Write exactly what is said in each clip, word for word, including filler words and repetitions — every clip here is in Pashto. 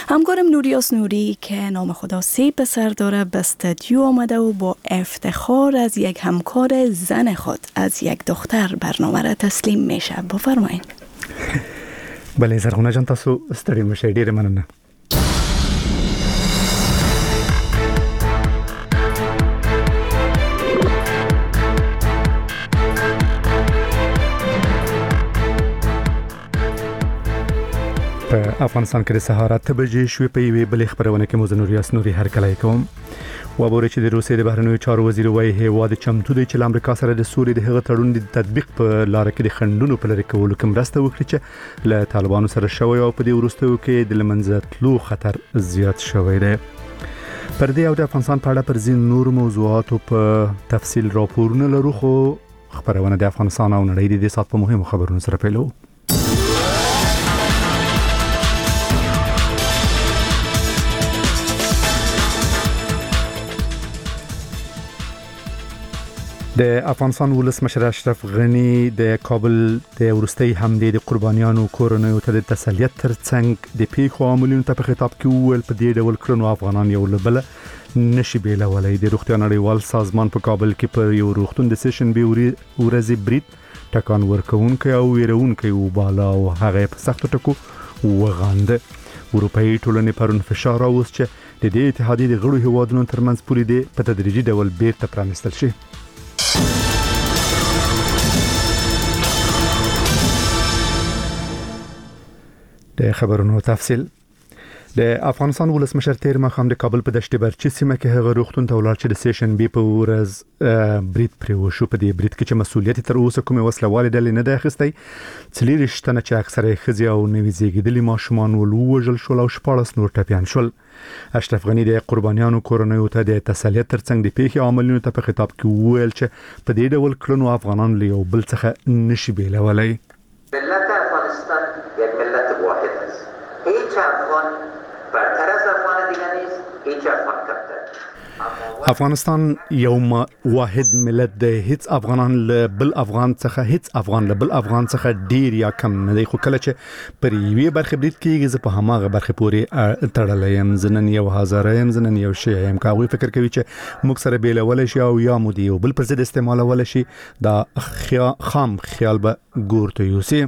همکارم نوریاس نوری که نام خدا سی پسر داره به استودیو آمده و با افتخار از یک همکار زن خود از یک دختر برنامه را تسلیم میشه. بفرمایید. بله زرغونه جان، تاسو ستړي مشه، ډیره مننه. په افغانستان کې د سهار اته بجې شوې په یوې بلې خبرونه کې مو زه نوریاس نوري هرکلی کوم. وابورې چې د روسیې د بهرنیو چارو وزیر وایي هیواد چمتو دی چې له امریکا سره د سولې د هغه تړون د تطبیق په لاره کې د خنډونو په لرې کولو کې مرسته وکړي چې له طالبانو سره شوی او په دې وروستیو کې د له منځه تلو خطر زیات شوی دی. پر دې او د افغانستان په اړه پر ځینو نورو موضوعاتو په تفصیل راپورونه لرو، خو خبرونه د افغانستان او نړۍ د دې سات په مهمو خبرونو سره پیلو. د افغانستان ولسمشر اشرف غنی د کابل د ورستۍ حملې د قربانیانو کورنیو ته د تسلیت ترڅنګ د پیښو عاملینو ته په خطاب کې وویل په دې ډول کړنو افغانان یو له بل نشي بیلولی. د روغتیا نړیوال سازمان په کابل کې پر یو روغتون د سیشن بي ورځې برید ټکان ورکوونکی او ویرونکی وباله او هغه په سختو ټکو وغانده. اروپایي ټولنې پرون فشار راوست چې د دې اتحادیې د غړو هیوادونو ترمنځ پولې د په تدریجي ډول بیرته پرانیستل شي. د خبرونو تفصیل. د افغانستان ولسمشر تیر مخام د کابل په دشت برچی سیمه کې هغه روغتون ته ولاړ چې د سیشن بي په ورځ برید پرې وشو. په دې برید کې چې مسؤلیت تر اوسه کومه وسلواله ډلې نه ده اخیستې، څلور شتنه چې اکثره ښځې او نوي زیږیدلي ماشومان ولوژل شول او شپاړس نور ټپیان شول. اشرف غنی د قربانیانو کورنیو ته د تسلیت ترڅنګ د پیښې عاملینو ته په خطاب کې وویل چې په دې ډول کړنو افغانان له یو بل څخه نشي بیلولی. ملت افغانستان یک ملت واحد است. هیچ افغان برتر از افغان دیگر نیست، هیچ افغان کمتر. افغانستان یو واحد ملت دی، هیڅ افغانان له بل افغان څخه هیڅ افغان له بل افغان څخه ډیر یا کم نه دی. خو کله چې پر یوې برخه برید کیږي زه په هماغه برخه پورې تړلی یم. زه نن یو هزاره یم، زه نن یو شیعه یم. که هغوی فکر کوي چې موږ سره بیلولی شي او یا مو د یو بل پر ضد استعمالولی شي، دا خام خیال به ګور ته یوسي.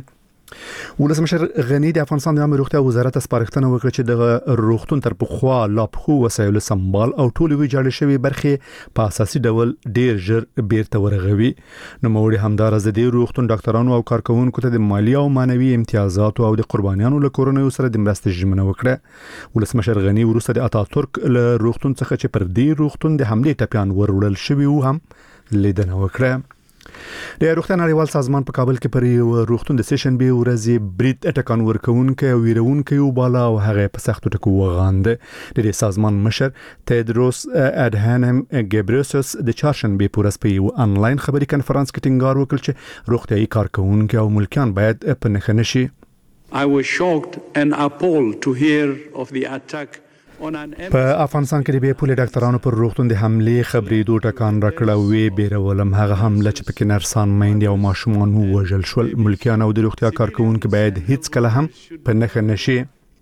ولسمشر غنی د افغانستان د عامه روغتیا وزارت سپارښتنه وکړه چې د روغتون تر پخوا لا پخو وسایلو سمبال او ټولې ویجاړې شوې برخې په اساسي ډول ډیر ژر بیرته ورغوي. نوموړي همداراز د روغتون ډاکټرانو او کارکونکو ته د مالی او مانوي امتیازاتو او د قربانیانو له کورنیو سره د مرستې ژمنه وکړه. ولسمشر غنی وروسته د اتاتورک له روغتون څخه چې پر دې روغتون د حملې ټپیان وروړل شوي وو هم لیدنه وکړه. د روغتیا نړیوال سازمان په کابل کې پر یو روغتون د سیشن بي ورځې برید ټکان ورکوونکی او ویرونکی وباله او هغه په سختو ټکو وغانده. د دې سازمان مشر تیدروس اډهانم ګبریسوس د چهارشنبه په ورځ په یو انلاین خبري کنفرانس کې ټینګار وکړ چې روغتیايي کارکونکي او ملکیان باید په نښه نشي. I was shocked and appalled to hear of the attack. په افغانستان کې د بې پولې ډاکټرانو پر روغتون د حملې خبرېدو ټکان راکړ او وی بیرولم هغه حمله چې پکې نرسان، میندې او ماشومان ووژل شول. ملکیان او د روغتیا کارکونکي باید هیڅ کله هم په نښه نشي.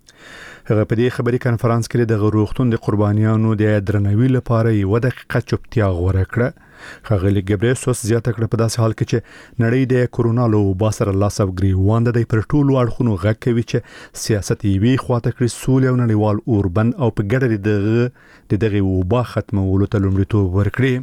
هغه په دې خبري کنفرانس کې د روغتون د قربانیانو د درناوي لپاره یو دقیقه چوپتیا غوړه کړه. ښاغلي ګبریسوس زیاته کړه په داسې حال کې چې نړۍ د کورونا له وبا سره لاس او ګریوان دی، پر ټولو اړخونو غږ کوي چې سیاست یې خواته کړي، سولې او نړیوال اوربند او په ګډه دغه د دغه وبا ختمولو ته لومړیتوب ورکړي.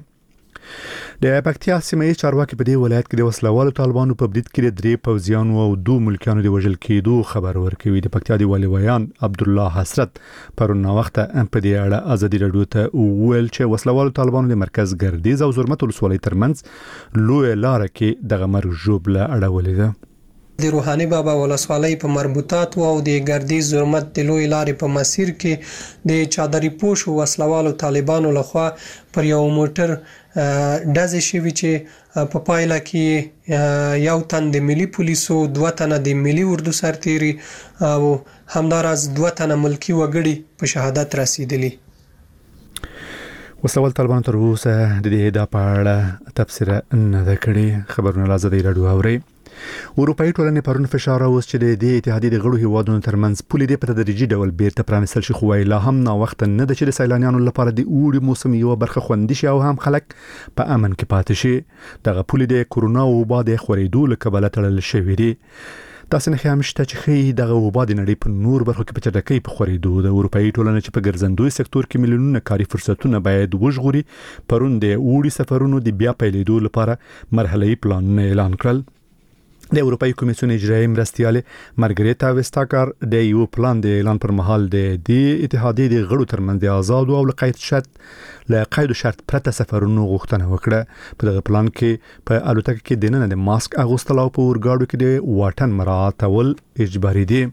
د پکتیا سیمه ییز چارواکي په دې ولایت کې د وسلوالو طالبانو په برید کې د درې پوځیانو او دوه ملکیانو د وژل کېدو خبر ورکوي. د پکتیا د والي ویان عبدالله حسرت پرون وخت په دې اړه ازادي رادیو ته وویل چې وسلوالو طالبانو د مرکز ګردیز او زرمت ولسوالۍ ترمنځ لوی لار کې دغه مرګ ژوبله اړولې ده. د روحاني بابا ولسوالۍ په مربوطات او د ګردیز زرمت د لوی لارې په مسیر کې د چادري پوش وسلوالو طالبانو لخوا پر یو موټر ډزې شوي چې په پایله کې یو تن د ملي پولیسو، دوه تنه د ملي اردو سرتیري او همداراز دوه تنه ملکی وګړي په شهادت رسیدلي. وسلوال طالبانو تر اوسه د دې ادعا په اړه تبصره نه ده کړې. خبرونه له ازادي رادیو اوري. اروپאי ټولنې پرون فشار اوس چې د دې اتحادیې د غړو هیوادونو ترمنځ پولې د په تدریجي ډول بیرته پرانیستل شي خو لا هم نا وخت نه د چې د سیلانیانو لپاره د اوړي موسم یو برخه خوندي شي او هم خلک په امن کې پاتې شي. دغه پولې د کورونا وبا د خورېدو له کبله تړل شوې دي. تاسو نه خیام شته چې خې دغه وبا د نړۍ په نور برخو کې په چټکۍ په خورېدو د اروپאי ټولنې چې په ګرځندوی سکتور کې میلیونونه کاري فرصتونه باید وژغوري پرون د اوړي سفرونو د بیا پیلېدو لپاره مرحله‌ای پلانونه اعلان کړل. د اروپאי کمیسیون اجرایي مرستیال مارګریتا وستاکر د یو پلان د اعلان پر مهال د دې اتحادیې د غړو ترمنځ د آزاد او قید شرط له قید شرط پرته سفرونو غوښتنه وکړه. په دغه پلان کې په الوتکه کې دننه د ماسک اغوستل او په اورګاډو کې د واټن مراعاتول اجباري دي.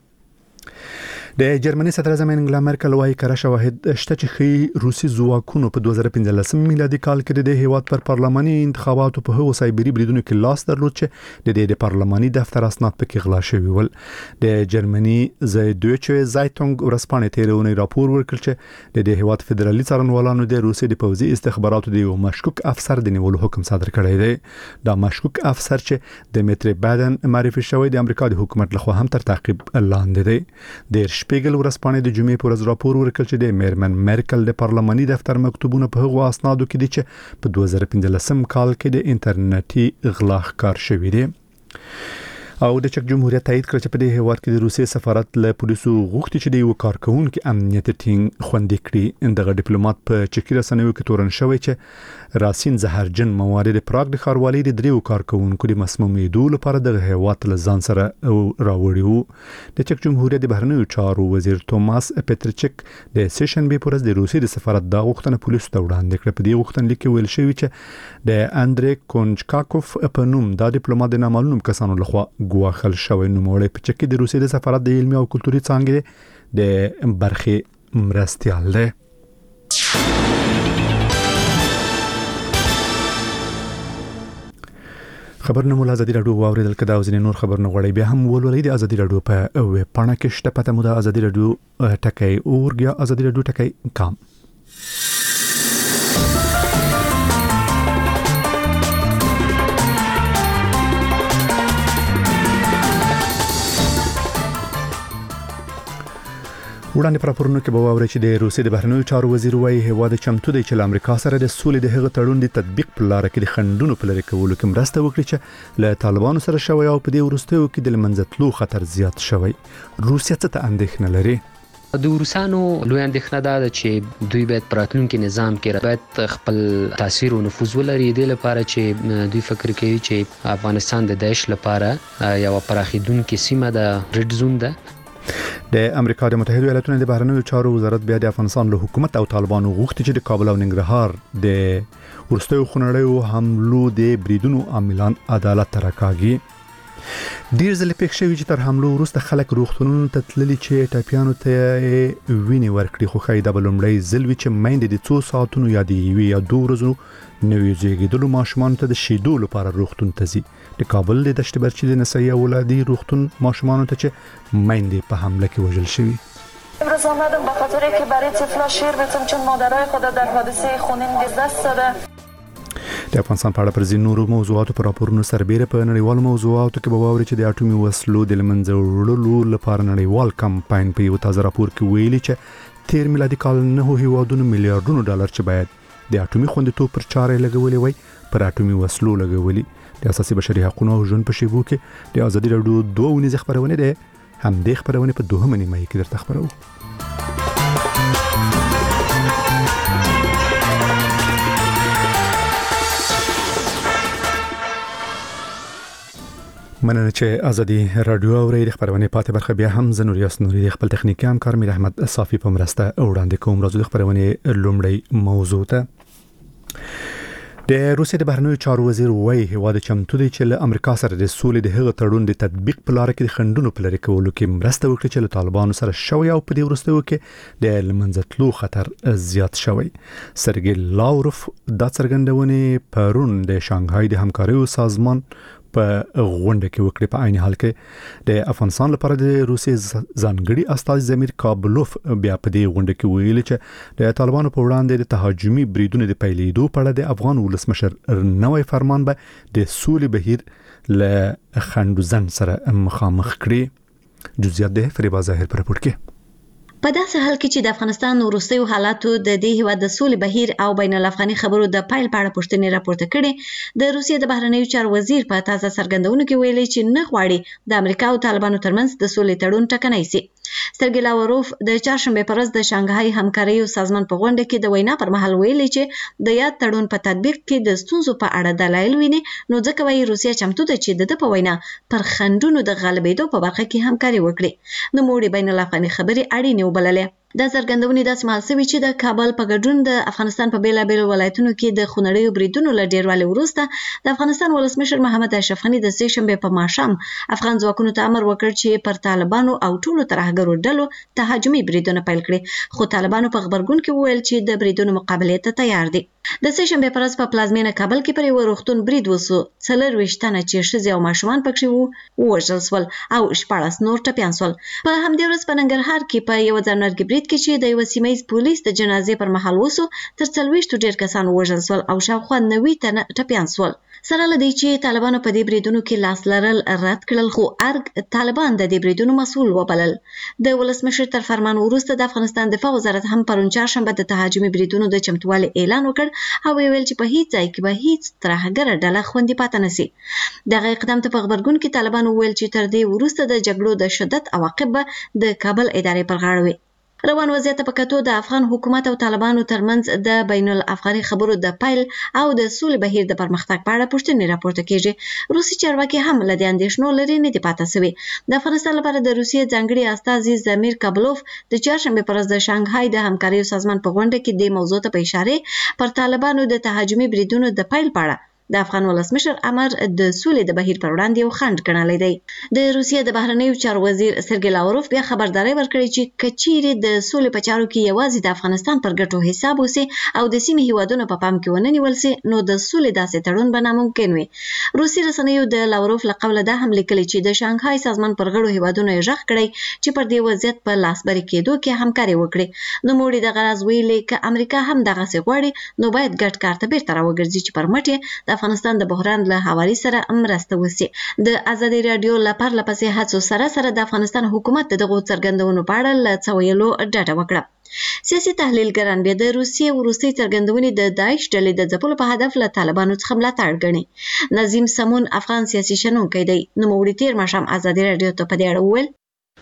د جرمني صدر اعظم انګلا مرکل وايي کره شواهد شته چې خي روسي ځواکونو په دوه زره پنځلس میلادي کال کې د هیواد پر پارلماني انتخاباتو په هغو سایبری بریدونو کې لاس درلود چې د دې د پارلماني دفتر اسناد پکې غلا شوی ول. د جرمني زایډویچه زایټونګ ورسپانې تیرونه راپور ورکړ چې د دې هیواد فدرالي څارنوالانو د روسي د پوځي استخباراتو د یو مشکوک افسر د نیولو حکم صادر کړی دی. دا مشکوک افسر چې د میټری بادن معرفي شوی د امریکا د حکومت لخوا هم تر تعقیب لاندې دی. د شپږل ورځپاڼې د جمعې پر ورځ راپور ورکړ چې د میرمن مرکل د پارلماني دفتر مکتوبونه په هغو اسنادو کې دي چې په دوه زره پنځلس کال کې د انټرنیټي غلا ښکار شوی دی. او د چک جمهوریت تایید کړ چې په دې هیواد کې د روسي سفارت له پولیسو غوښتي چې د یو کارکونکو امنیت ټینګ خوندي کړي. دغه ډیپلوماټ په چکی رسنیو کې تورن شوی چې راسین زهرجن موارد پراګ د خاروالۍ د دریو کارکونکو د مسمومیدو لپاره د هیواد له ځان سره راوړي وو. د چک جمهوریت د بهرنیو چارو وزیر توماس پټرچک د سیشن بي پر د روسي د سفارت د غوښتنه پولیسو ته وړاندې کړ. په دې غوښتنلیک کې ویل شوی چې د اندرې کونچکاکوف په نوم د ډیپلوماټ د نامعلوم کسانو لخوا ګواښل شوی نوموړی په چکی د روسي د سفارت د علمي او کلتوري څانګې د برخې مرستیال دی. خبرونه مول ازادي رادیو واوریدل کدا او ځینې نور خبرونه غوړي بیا هم ولولې د ازادي رادیو په ویب پاڼه کې شته پته مو د ازادي رادیو ټکي اورګیا ازادي رادیو ټکي کام. وړاندې پر راپورونو کې به واورئ چې د روسي د بهرنیو چارو وزیر وايي هیواد چمتو دی چې امریکا سره د سولې د هغه تړون د تطبیق په لار کې د خندونو په لری کولو کې مرسته وکړي چې له طالبانو سره شوی او په دې ورستیو کې د منځتلو خطر زیات شوی. روسیا څه ته اندېښنه لري؟ د روسانو لوی اندېښنه ده چې دوی باید پراتلونکي نظام کې باید خپل تاثیر او نفوذ ولري د لپاره چې دوی فکر کوي چې افغانستان د داعش لپاره یو پراخیدونکو سیمه ده، ریډ زون ده. د امریکا د متحده ایالاتونو د بهرنیو چارو وزارت بیا د افغانستان له حکومت او طالبانو غوښتي چې د کابل او ننګرهار د ورستیو خونړیو حملو د بریدونو عاملان عدالت ته راکاږي. ډیر ځله پېښ شوی چې تر حملو وروسته خلک روغتونونو ته تللي چې ټاپیانو ته ویني ورکړي خو خایدا بلومړی ځل چې مېند د څو ساعتونو یا د یوې یا دوه ورځو نوې زیږیدلو ماشومان ته د شیدو لپاره روغتون ته ځي. د کابل د دشت برچې د نسایي اولادي روغتون ماشومان ته چې مېند په حمله کې وژل شوی. امروز آمدم به خاطر که برای طفلا شیر بتم چون مادرای خود در حادثه خونین از دست داده. د افغانستان په اړه پر ځینو نورو موضوعاتو پر راپورونو سربېره په نړیوالو موضوعاتو کې به واوري چې د اټومي وسلو د لمنځه وړلو لپاره نړیوال کمپاین په یو تازه راپور کې ویلي چې تیر میلادي کال نه هیوادونو میلیارډونو ډالر چې باید د اټومي خوندیتوب پر چارې لګولې وای پر اټومي وسلو لګولي. د اساسي بشري حقوقو او ژوند په شیبو کې د ازادي رادیو دوه ونیزه خبرونه ده هم د خبرونه په دوه منی مې کې درته خبرو. مننه چې ازادي رادیو اوري د خبرونه پاتې برخه بیا هم زنوریاس نوري د خپل تخنیکی همکار میر احمد صافي په مرسته وړاندې کوم. راځو د خبرونه لومړی موضوع ته. د روسیې د بهرنیو چارو وزیر وايي هیواد چمتو دی چې له امریکا سره د سولې د هغه تړون د تطبیق په لار کې د خندونو په لری کولو کې مرسته وکړي چې له طالبانو سره شوی او په دې ورستیو کې د لمنځتلو خطر زیات شوی. سرګی لاوروف د څرګندونې پرون د شانګهای د همکاریو سازمان په غونډه کې وکړي. په عین حال کې د افغانستان لپاره د روسیې ځانګړي استازي زمیر کابلوف بیا په دې غونډه کې ویل چې د طالبانو په وړاندې د تهاجمي بریدونو د پیلېدو په اړه د افغان ولسمشر نوې فرمان به د سولې بهیر له خندوزن سره مخامخ کړي. جزئیات د فریبا ظاهر پر رپورت کې. په داسې حال کې چې د افغانستان وروستیو حالاتو د دې هیواد د سولې بهیر او بین الافغاني خبرو د پایل په اړه پوښتنې راپورته کړي، د روسیې د بهرنیو چارو وزیر په تازه څرګندونو کې ویلي چې نه غواړي د امریکا او طالبانو ترمنځ د سولې تړون ټکنی شي. سرګی لاوروف د چهارشنبه پر ورځ د شانګهای همکاریو سازمان په غونډه کې د وینا پر مهال ویلي چې د یاد تړون په تطبیق کې د ستونزو په اړه دلایل ویني، نو ځکه وايي روسیه چمتو ده چې د په وینا پر خنډونو د غالبېدو په برخه کې همکاري وکړي. نو موږ بین الافغاني خبري اړینې وبللې. د څرګندونې داسې محل شوي چې د کابل په ګډون د افغانستان په بیلابیلو ولایتونو کې د خونړیو بریدونو له ډیروالي وروسته د افغانستان ولسمشر محمد اشرف غني د سې شنبې په ماښام افغان ځواکونو ته امر وکړ چې پر طالبانو او ټولو ترهګرو ډلو تهاجمي بریدونه پیل کړي، خو طالبانو په خبرګون کې وویل چې د بریدونو مقابلې ته تیار دي. د سې شنبې پر ورځ په پلازمینه کابل کې پر یو روغتون برید وسو، څلرویشت تنه چې ښځې او ماشومان پکې وو ووژل سول او شپاړس نور ټپیان سول. په همدې ورځ په ننګرهار کې په یو ځانمرګي برید کې چې د یو سیمه پولیس د جنازې پر مهال وسو، تر څلوېښتو ډېر کسان ووژل سول او شاوخوا نوي تنه ټپیان سول. سره له دې چې طالبانو په دې بریدونو کې لاس لرل رد کړل، خو ارګ طالبان د دې بریدونو مسؤل وبلل. د ولسمشر تر فرمان وروسته د افغانستان دفاع وزارت هم پرون چهارشنبه د تهاجمي بریدونو د چمتووالي اعلان وکړ او ویل چې په هیڅ ځای کې به هیڅ ترهګره ډله خوندي پاتې نشي. دغه اقدام ته په خبرګون کې طالبانو ویل چې تر دې وروسته د جګړو د شدت عواقب به د کابل ادارې پر غاړه وي. روان وضعیت په کتو د افغان حکومت او طالبانو ترمنځ د بین الافغاني خبرو د پایل او د سولې بهیر د پرمختګ په اړه پوښتنې راپورته کیږي. روسي چارواکي هم له دې اندېښنو لرې نه دي پاتې شوي. د افغانستان لپاره د روسیې ځانګړي استازي زمیر کابلوف د چهارشنبې پر ورځ د شانګهای د همکاریو سازمان په غونډه کې د موضوع ته په اشاره پر طالبانو د تهاجمي بریدونو د پایل په اړه د افغان ولسمشر امر د سولې د بهیر پر وړاندې یو خنډ ګڼلی دی. د روسیې د بهرنیو چارو وزیر سرګی لاوروف بیا خبرداری ورکړې چې کچيري د سولې په چارو کې یوازې د افغانستان پر ګټو حساب وسی او د سیمې هیوادونو په پام کې ونه نیول سي، نو د سولې داسې تړون به ناممکن وي. روسي رسنیو د لاوروف له قوله دا هم لیکلي چې د شانګهای سازمان پر غړو هیوادونو یې غږ کړی چې پر دې وضعیت په لاسبري کېدو کې همکاري وکړي. نو موږ د غرض ویلې ک امریکا هم دغه څه غواړي، نو باید ګډ کار ته بیرته راوګرځي چې پر مټ د افغانستان د بحران له حوالې سره مرسته وسی. د ازادي رادیو لپاره لپسې هڅو سره سره د افغانستان حکومت دغه څرګندونو په اړه له څه ویلو ډډه وکړه. سیاسي تحلیلګران بیا د روسیې وروستۍ څرګندونې د داعش ډلې د ځپلو په هدف له طالبانو څخه ملاتړ ګڼي. نظیم سمون افغان سیاسي شنونکی دی، نوموړي تیر ماښام ازادي رادیو ته په دې اړه وویل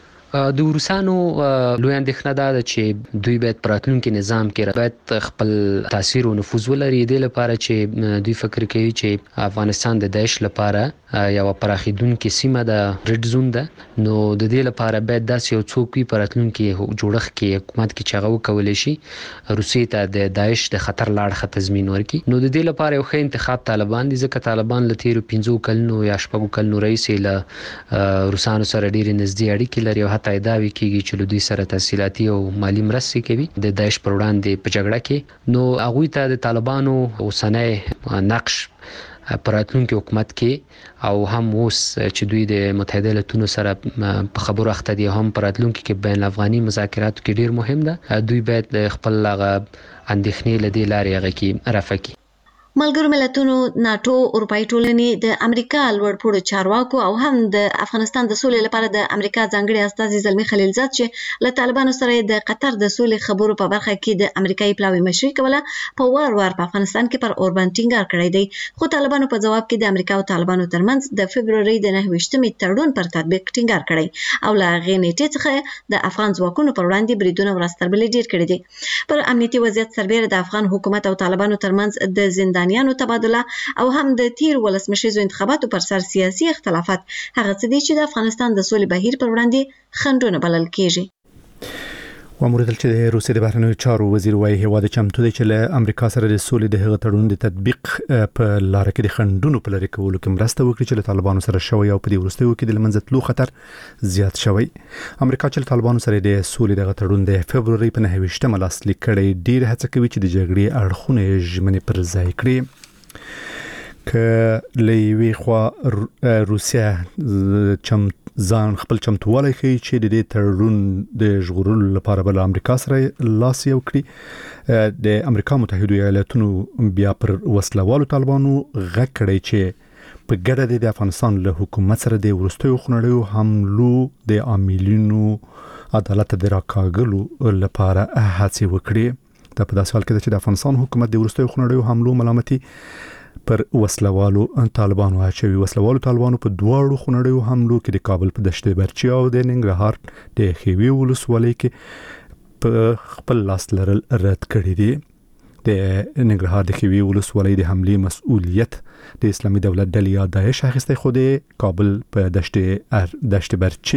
د روسانو لوی اندېښنه ده چې دوی باید په راتلونکي نظام کې باید خپل تاثیر او نفوذ ولري، د لپاره چې دوی فکر کوي چې افغانستان د داعش لپاره یو پراخیدونکې سیمه ده، ریډ زون ده، نو د دې لپاره باید داسې یو څوک وي په راتلونکي جوړښت کې حکومت کې چې هغه وکولی شي روسیې ته د داعش د خطر له اړخه تضمین ورکړي. نو د دې لپاره یو ښه انتخاب طالبان دي، ځکه طالبان له تیرو پنځو کلونو یا شپږو کلونو راهیسې له روسانو سره ډېرې نږدې اړیکې لري او حتی دعوی کیږي چې له دوی سره تحصیلاتي او مالی مرستې کوي د داعش پر وړاندې په جګړه کې. نو هغوی ته د طالبانو اوسنی نقش په راتلونکي حکومت کې او هم اوس چې دوی د متحده ایالاتونو سره په خبرو اخته دي هم په راتلونکي کې بین الافغاني مذاکراتو کې ډیر مهم ده. دوی باید خپل هغه اندېښنې له دې لارې هغه کې رفع کړي. ملګرو ملتونو، ناتو، اروپایي ټولنې، د امریکا لوړپوړو چارواکو او هم د افغانستان د سولې لپاره د امریکا ځانګړي استازي زلمي خلیلزاد چې له طالبانو سره د قطر د سولې خبرو په برخه کې د امریکایي پلاوي مشري کوله، په وار وار په افغانستان کې پر اوربان ټینګار کړی دی، خو طالبانو په جواب کې د امریکا او طالبانو ترمنځ د فبروري د نهه ویشتمې تړون پر تطبیق ټینګار کړی او له هغې نیټې څخه د افغان ځواکونو پر وړاندې بریدونه ورستربلې ډېر کړي دي. پر امنیتي وضعیت سربیره د افغان حکومت او طالبانو ترمنځ د زندان زندانیانو تبادله او هم د تیر ولسمشریزو انتخاباتو پر سر سیاسي اختلافات هغه څه دي چې د افغانستان د سولې بهیر پر وړاندې خنډونه بلل کیږي. وموردل چې د روسیې د بهرنیو چارو وزیر وايي هیواد چمتو دی چې له امریکا سره د سولې د هغه تړون د تطبیق په لار کې د خنډونو په لري کولو کې مرسته وکړي چې له طالبانو سره شوی او په دې وروستیو کې د لمنځه تلو خطر زیات شوی. امریکا چې له طالبانو سره د سولې د تړون د فبروري په نهه ویشتمه لاسلیک کړي ډیر هڅه کوي چې د جګړې اړخونه ژمنې پر ځای کړي. که لوی خوا روسیا چم ځان خپل چمتووالی کوي چې د دې تړون د ژغورلو لپاره بل امریکا سره لاس یو کړي. د امریکا متحده ایالاتونو بیا پر وسلوالو طالبانو غږ کړی چې په ګډه د افغانستان له حکومت سره د ورستیو خنړیو حملو د عاملینو عدالت د راکاګلو لپاره هڅه وکړي. دا په داسې حال کې چې د افغانستان حکومت د ورستیو خنړیو حملو ملامتي پر وسلوالو طالبانو اچوي. وسلوالو طالبانو په دواړو خنړیو حملو کې د کابل په دشت برچي او د ننګرهار د خیوي ولسوالۍ کې په خپل لاس لرل رد کړی دی. د ننګرهار د خیوي ولسوالۍ د حملې مسؤلیت د اسلامي دولت ډلې یا داعش اخیسته، خو د کابل په دشت دشت برچي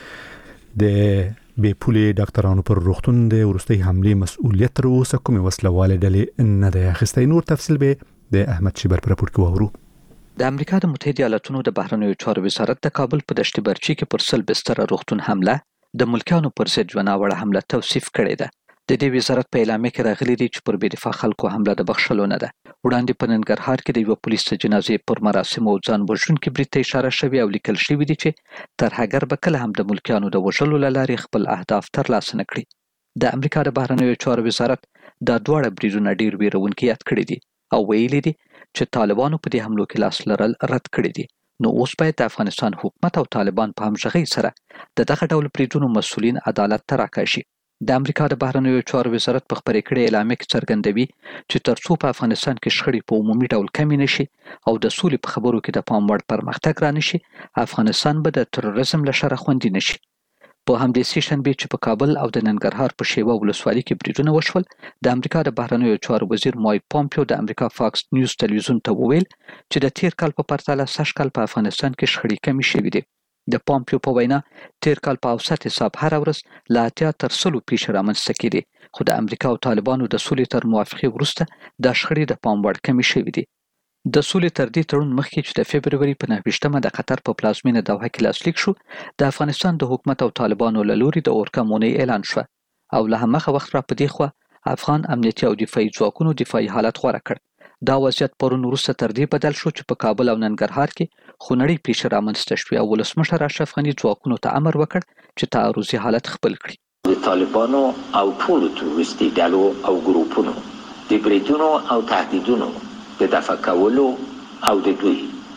کې د بې پولې ډاکټرانو پر روغتون د ورستۍ حملې مسؤلیت تر اوسه کومې وسلوالې ډلې نه دی اخیسته. نور تفصیل به د احمد شیبر پر راپور کې واورو. د امریکا د متحده ایالاتونو د بهرنیو چارو وزارت د کابل په دشت برچي کې پر سل بستر روغتون حمله د ملکیانو پر ضد یوه ناوړه حمله توصیف کړې ده. د دې وزارت په اعلامیه کې راغلي دي چې پر بې دفاع خلکو حمله د بخښلو نه ده. وړاندې په ننګرهار کې د یوه پولیس د جنازې پر مراسمو او ځان وژونکي برید ته اشاره شوې او لیکل شوي دي چې ترهګر به کله هم د ملکیانو د وژلو له لارې خپل اهداف ترلاسه نه کړي. د امریکا د بهرنیو چارو وزارت دا دواړه بریدونه ډېر ویرونکي یاد کړي دي او ویلي دي چې طالبانو په دې حملو کې لاس لرل رد کړي دي. نو اوس باید د افغانستان حکومت او طالبان په همغږۍ سره د دغه ډول بریدونو مسؤلین عدالت ته راکشي. د امریکا د بهرنیو چارو وزارت په خبرې کړې اعلامیه کې څرګندوي چې ترڅو په افغانستان کې شخړې په عمومي ډول کمې نشي او د سولې په خبرو کې د پام وړ پرمختګ رانشي، افغانستان به د تروریزم له شره خوندي نشي. په همدې سې شنبې چې په کابل او د ننګرهار په شیوه ولسوالۍ کې بریدونه وشول، د امریکا د بهرنیو چارو وزیر مایک پامپیو د امریکا فاکس نیوز تلویزیون ته وویل چې د تیر کال په پرتله سږ کال په افغانستان کې شخړې کمې شوې دي. د پامپیو په وینا تیر کال په اوسط حساب هر ورځ له اتیا تر سلو پیښې رامنځته کېدې، خو د امریکا او طالبانو د سولې تر موافقې وروسته دا شخړې د پام وړ کمې شوې دي. د سولې تر دې تړون مخکې چې د فبروري په نهه ویشتمه د قطر په پلازمینه دوحه کې لاسلیک شو، د افغانستان د حکومت او طالبانو له لوري د اورکا مونۍ اعلان شو او له هماغه وخت را په دې خوا افغان امنیتي او دفاعي ځواکونو دفاعي حالت غوره کړ. دا وضعیت پرون وروسته تر دې بدل شو چې په کابل او ننګرهار کې خونړۍ پیښې رامنځته شوې او ولسمشر اشرف غني ځواکونو ته امر وکړ چې تعرضي حالت خپل کړي. د طالبانو او ټولو تروریستي ډلو او ګروپونو د بریدونو او تهدیدونو د دفع کولو او د دوی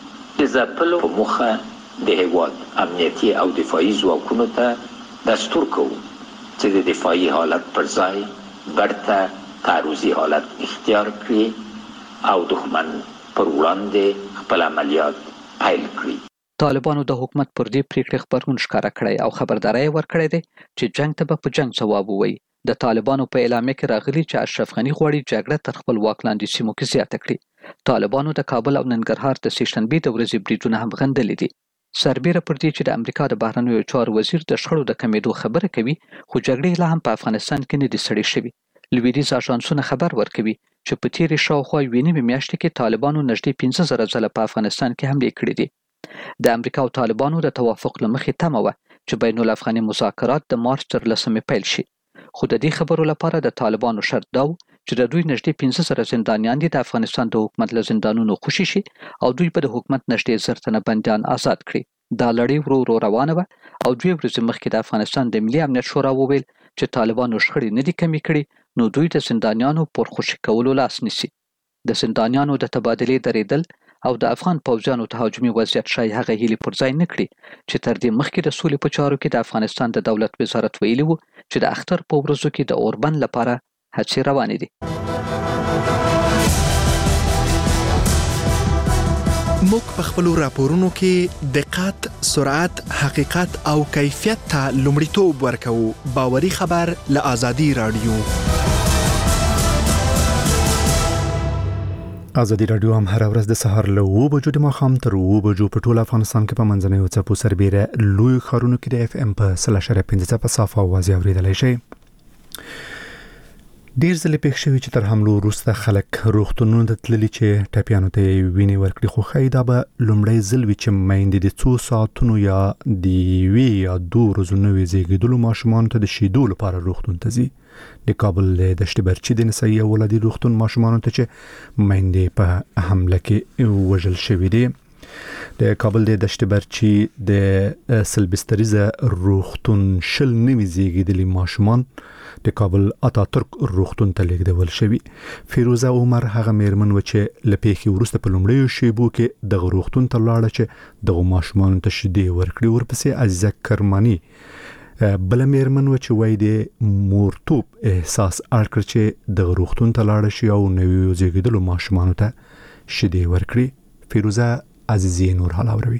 د ځپلو په موخه د هیواد امنیتي او دفاعي ځواکونو ته دستور کوو چې د دفاعي حالت پر ځای برته تعرضي حالت اختیار کړي او دښمن پر وړاندې خپل عملیات پیل کړي. طالبانو د حکومت پر دې پریکړې خبرون ښکاره کړی او خبرداری ورکړی دی چې جنگ ته به په جنگ ځواب ووایي. د طالبانو په اعلامیه کې راغلي چې اشرف غني غواړي جګړه تر خپل واک لاندې سیمو کې زیاته کړي. طالبانو د کابل او ننګرهار د سې شنبې د ورځې بریدونه هم غندلي دي. سربیره پر دې چې د امریکا د بهرنیو چارو وزیر د شخړو د کمیدو خبره کوي، خو جګړې لا هم په افغانستان کې نه دي سړې شوي. لویدیځ اژانسونه خبر ورکوي چې په تیرې شاوخوا یوې نیمې میاشتې کې طالبانو نږدې پنځه زره ځله په افغانستان کې حملې کړې دي. د امریکا او طالبانو د توافق له مخې تمه وه چې بین الافغاني مذاکرات د مارچ تر لسمې پیل شي، خو د دې خبرو لپاره د طالبانو شرط دا و چې د دوی نږدې پنځه زره زندانیان دي د افغانستان د حکومت له زندانونو خوشي شي او دوی به د حکومت نږدې زر تنه بندیان آزاد کړي. دا لړۍ ورو ورو روانه وه او دوی ورځې مخکې د افغانستان د ملي امنیت شورا وویل چې طالبانو شخړې نه دي کمې کړي، نو دوی د زندانیانو پر خوشي کولو لاس نیسي. د زندانیانو د تبادلې درېدل او د افغان پوځیانو تهاجمي وضعیت ښایي هغه هیلې پر ځای نه کړي چې تر دې مخکې د سولې په چارو کې د افغانستان د دولت وزارت ویلي وو چې د اختر په ورځو کې د اوربند لپاره هڅې روانې دي. موږ په خپلو راپورونو کې دقت، سرعت، حقیقت او کیفیت ته لومړیتوب ورکوو. باوري خبر له آزادي رادیو. آزادي رادیو هم هر ورځ د سهار له اوه بجو د ماښام تر اوه بجو په ټول افغانستان کې په منځنیو څپو سربیره لوی ښارونو کې د اف ام په سل اشاریه پنځه څپه صافه اوازې اورېدلی شئ. ډیر ځلې پېښ شوي چې تر حملو وروسته خلک روغتونونو ته تللي چې ټپیانو ته یې وینې ورکړي، خو ښایي دا به لومړی ځل وي چې میندې د څو ساعتونو یا د یوې یا دوو ورځو نوې زیږېدلو ماشومانو ته د شیدو لپاره روغتون ته ځي. د کابل د دشت برچي د نسایي اولادي روغتون ماشومانو ته چې میندې په حمله کې وژل شوي دي د کابل د دشت برچی د سلبستریزه روغتون شل نوي زیږیدلي ماشومان د کابل اتاتورک روغتون ته لیږدول شوي. فیروزه عمر هغه میرمن و چې لپیخي ورسته په لومړیو شیبو کې د روغتون ته لاړه چې د ماشومان ته شیدې ورکړي. ورپسې عزیزه کرمانی بل میرمن و چې وای د مورتوب احساس اړ چې د روغتون ته لاړه شي او نوي زیږیدلو ماشومان ته شیدې ورکړي. فیروزه عزیزی نور حال اوروي.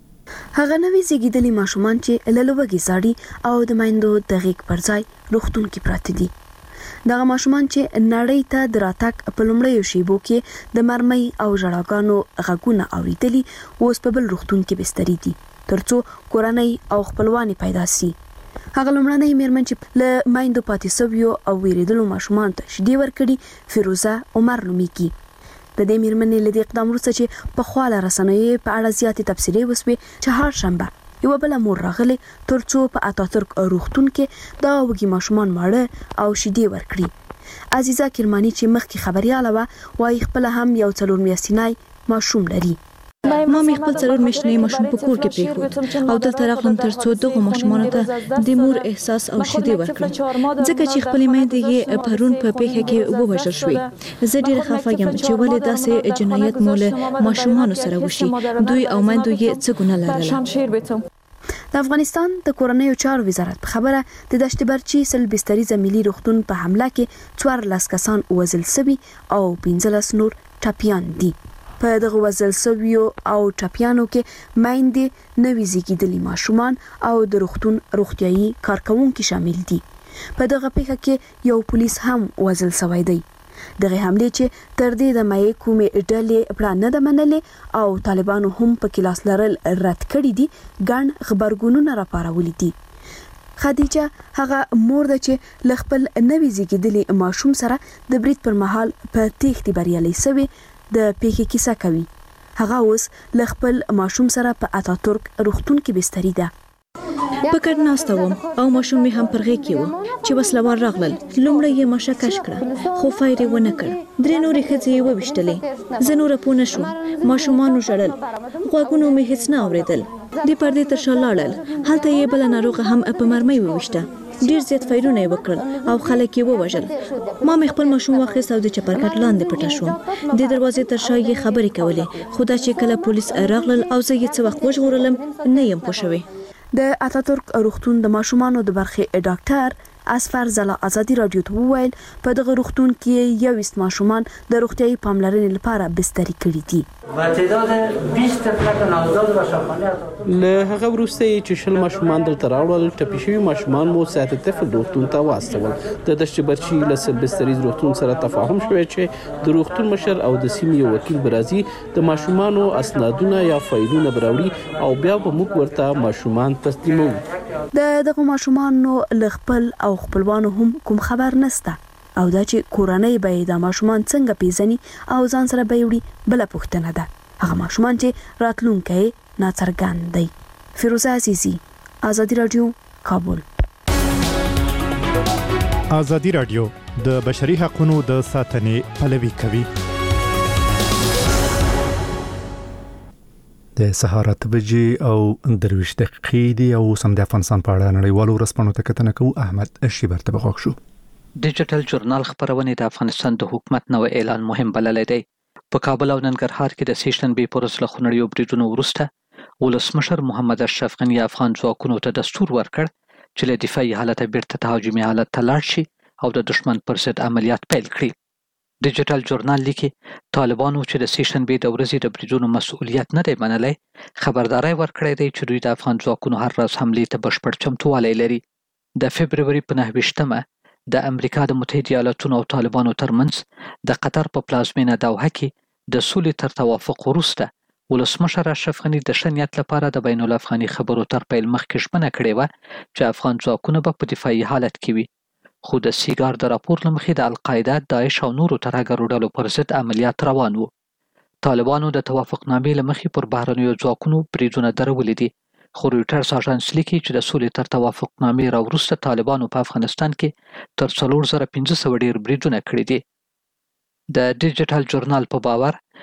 هغه نوې زیږیدلي ماشومان چې للوږي ساړي او د مایندو د غیږ پر ځای روغتون کې پراته دي. دغه ماشومان چې نړۍ ته د راتګ په لومړیو شیبو کې د مرمۍ او ژړاګانو غږونه اوریدلي اوس په بل روغتون کې بستري دي ترڅو کورنۍ او خپلوانې پیدا سي. هغه لومړنۍ میرمن چې له مایندو پاتې سویو او ویریدلو ماشومان ته شیدې ورکړي فیروزه عمر نومیږي. د دې میرمنې له دې اقدام وروسته چې په خواله رسنیو په اړه زیاتې تبصرې وسوې چې هر شنبه یو بل مور راغله ترڅو په اتاتورک روغتون کې دا وګي ماشومان ماړه او شیدې ورکړي. عزیزه کرمانی چې مخکې خبرياله و وايي خپل هم یو څلور میاشتنی ماشوم لري. ما مې خپل څلور میاشتنی ماشوم په کور کې پریښود او دلته راغلم ترڅو دغه ماشومانو ته د مور احساس او شیدې ورکړم ځکه چې خپل میندې یې پرون په پیښه کې ووژل شوې. زه ډېر خفه یم چې ولې داسې جنایت مول ماشومانو سره وشي. دوی او میندو یې څه ګناه لرله. د افغانستان د کورنیو چارو وزارت په خبره د دشت برچی سلبستریزه ملي روغتون په حمله کې څوارلس کسان وژل شوي او پنځلس نور ټپیان دي. په دغه وژل شویو او ټپیانو کې میندې نوي زیږیدلي ماشومان او د روغتون روغتیايي کارکونکي شامل دي. په دغه پیښه کې یو پولیس هم وژل شوی دی. دغه حمله چې تر دې د مې کومې ډلې پلان نه د منلې او طالبانو هم په کلاس لرل رد کړی دي ګڼ خبرګونونه راپارولي دي. خدیجه هغه مور ده چې ل خپل نوي زیږیدلي ماشوم سره د برید پر مهال په تېښتې بریالۍ شوې د پیښې کیسه کوي. هغه اوس ل خپل ماشوم سره په اتاتورک روغتون کې بستري ده. په کټ ناسته وم او ماشوم مې هم پر غېږ کې و چې وسلوال راغلل. لومړی یې ماشه کش کړه خو فایر یې ونه کړ. درې نورې ښځې یې وویشتلې. زه نوره پوه نه شوم. ماشومانو ژړل. غوږونو مې هیڅ نه اورېدل. د پردې تر شا لاړل. هلته یې بله ناروغه هم په مرمۍ وویشته. ډیر زیات فایرونه یې وکړل او خلک یې ووژل. ما مې خپل ماشوم واخیست او د چپرکټ لاندې پټه شوم. د دروازې تر شا یې خبرې کولې خو دا چې کله پولیس راغلل او زه یې څه وخت وژغورلم نه یم پوه شوې. د اتاتورک روغتون د ماشومانو د برخې ډاکټر اسفر زلا ازادي رادیو ته وویل په دغه روغتون کې یویست ماشومان د روغتیايي پاملرنې لپاره بستري کړي دي. له هغه وروسته چې شل ماشومان دلته راوړل ټپي شوي ماشومان مو صحت طفل روغتون ته واستول. د دشت برچی له سلبستریز روغتون سره تفاهم شوی چې د روغتون مشر او د سیمې یو وکیل برازي د ماشومانو اسنادونه یا فایلونه براوړي او بیا به موږ ورته ماشومان تسلیمو. د دغه ماشومانو ل خپل او خپلوانو هم کوم خبر نسته او دا چې کورنۍ به د ماشومان څنګه پیژني او ځان سره به وړي بل پوښتنه ده. هغه ماشومان چې راتلونکي ناڅرګند دی. فیروزه عزیزی آزادی رادیو کابل. آزادی رادیو د بشري حقوقو د ساتنې پلوي کوي. د سهار اته بجې او درویش دقیقې دی او سم د افغانستان په اړه نړیوالو ورځپاڼو ته کتنه کوو. احمد شیبر ته بخښ شو. ډیجیټل ژورنال خبرونه د افغانستان د حکومت نو اعلان مهم بللی دی. په کابل او ننګرهار کې د سیشنبې پر ورځ له خونړیو بریدونو وروسته ولسمشر محمد اشرف غنی افغان ځواکونو ته دستور ورکړ چې له دفاعي حالت بیرته تهاجمي حالت ته لاړ شي او د دشمن پر ضد عملیات پیل کړي. ډیجیټل ژورنال لیکي طالبانو چې د سیشنبې د ورځې د بریدونو مسؤلیت نه دی منلی خبرداري ورکړې دی چې دوی د افغان ځواکونو هر ورځ حملې ته بشپړ چمتووالی لري. د فبروري په نهه ویشتمه د امریکا د متحده ایالاتونو او طالبانو ترمنځ د قطر په پلازمینه دوحه کې د سولې تر توافق وروسته ولسمشر اشرف غنی د ښه نیت لپاره د بین الافغاني خبرو تر پیل مخکې ژمنه کړې وه چې افغان ځواکونه به په دفاعي حالت کې وي. خو د سیګار د راپور له مخې د القاعده، داعش او نورو ترهګرو ډلو پر ضد عملیات روان وو. طالبانو د توافقنامې له مخې پر بهرنیو ځواکونو بریدونه درولي دي. خو رویټرز اژانس لیکي چې د سولې تر توافقنامې راوروسته طالبانو په افغانستان کې تر څلور زره پنځه سوه ډیر بریدونه کړي دي. د ډیجیټل ژورنال په باور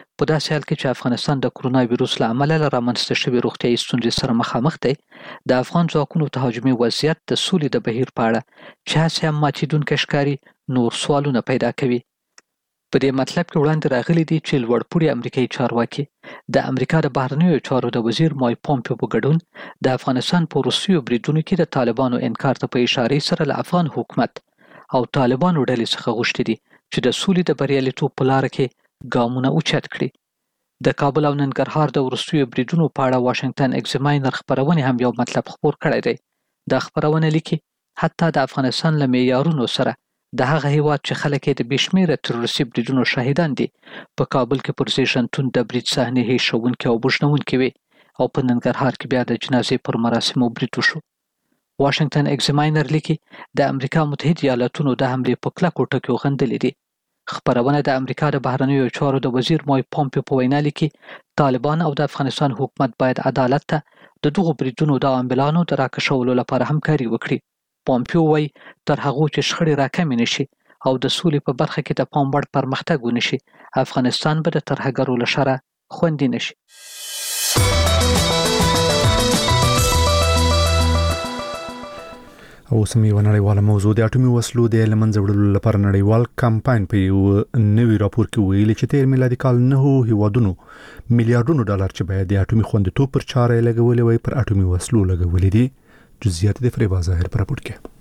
په داسې حال کې چې افغانستان د کرونا وایروس له امله له رامنځته شوې روغتیایي ستونزې سره مخامخ دی، د افغان ځواکونو تهاجمي وضعیت د سولې د بهیر په اړه چې هسې هم ماتېدونکی ښکاري نور سوالونه پیدا کوي. په دې مطلب کې وړاندې راغلي دي چې لوړپوړي امریکایي چارواکي د امریکا د بهرنیو چارو د وزیر مایک پومپیو په ګډون د افغانستان په وروستیو بریدونو کې د طالبانو انکار ته په اشارې سره له افغان حکومت او طالبانو ډلې څخه غوښتي دي چې د سولې د بریالیتوب په لاره کې ګامونه اوچت کړي. د کابل او ننګرهار د وروستیو بریدونو په اړه واشنگټن ایگزاماینر خپرونې هم یو مطلب خپور کړی دی. دا خپرونه لیکي حتی د افغانستان له معیارونو سره د هغه هیواد چې خلک یې د بې شمېره تروریستي بریدونو شاهدان دي په کابل کې پر زیږنتون د برید صحنې هیښوونکې او بوږنوونکې وي او په ننګرهار کې بیا د جنازې پر مراسمو برید وشو. واشنگټن ایگزاماینر لیکي د امریکا متحده ایالاتونو د حملې په کلکو ټکیو غندلې دي. خپرونه د امریکا د بهرنیو چارو د وزیر مایک پومپیو په وینا لیکي طالبان او د افغانستان حکومت باید عدالت ته د دغو بریدونو د عاملانو د راکشولو لپاره همکاري وکړي. پومپیو وایي تر هغو چې شخړې راکمې نشي او د سولې په برخه کې د پام وړ پرمختګ ونشي، افغانستان به د ترهګرو له شره خوندي نشي. او سمې یوه نړیواله موضوع د اټومي وسلو د له منځه وړلو لپاره نړیوال کمپاین په یو نوي راپور کې ویلي چې تیر میلادي کال نهو هیوادونو میلیارډونو ډالر چې باید د اټومي خوندیتوب پر چاره لګولې وای پر اټومي وسلو لګولې دي. جزئیات د فریبا ظاهر پر راپور کې.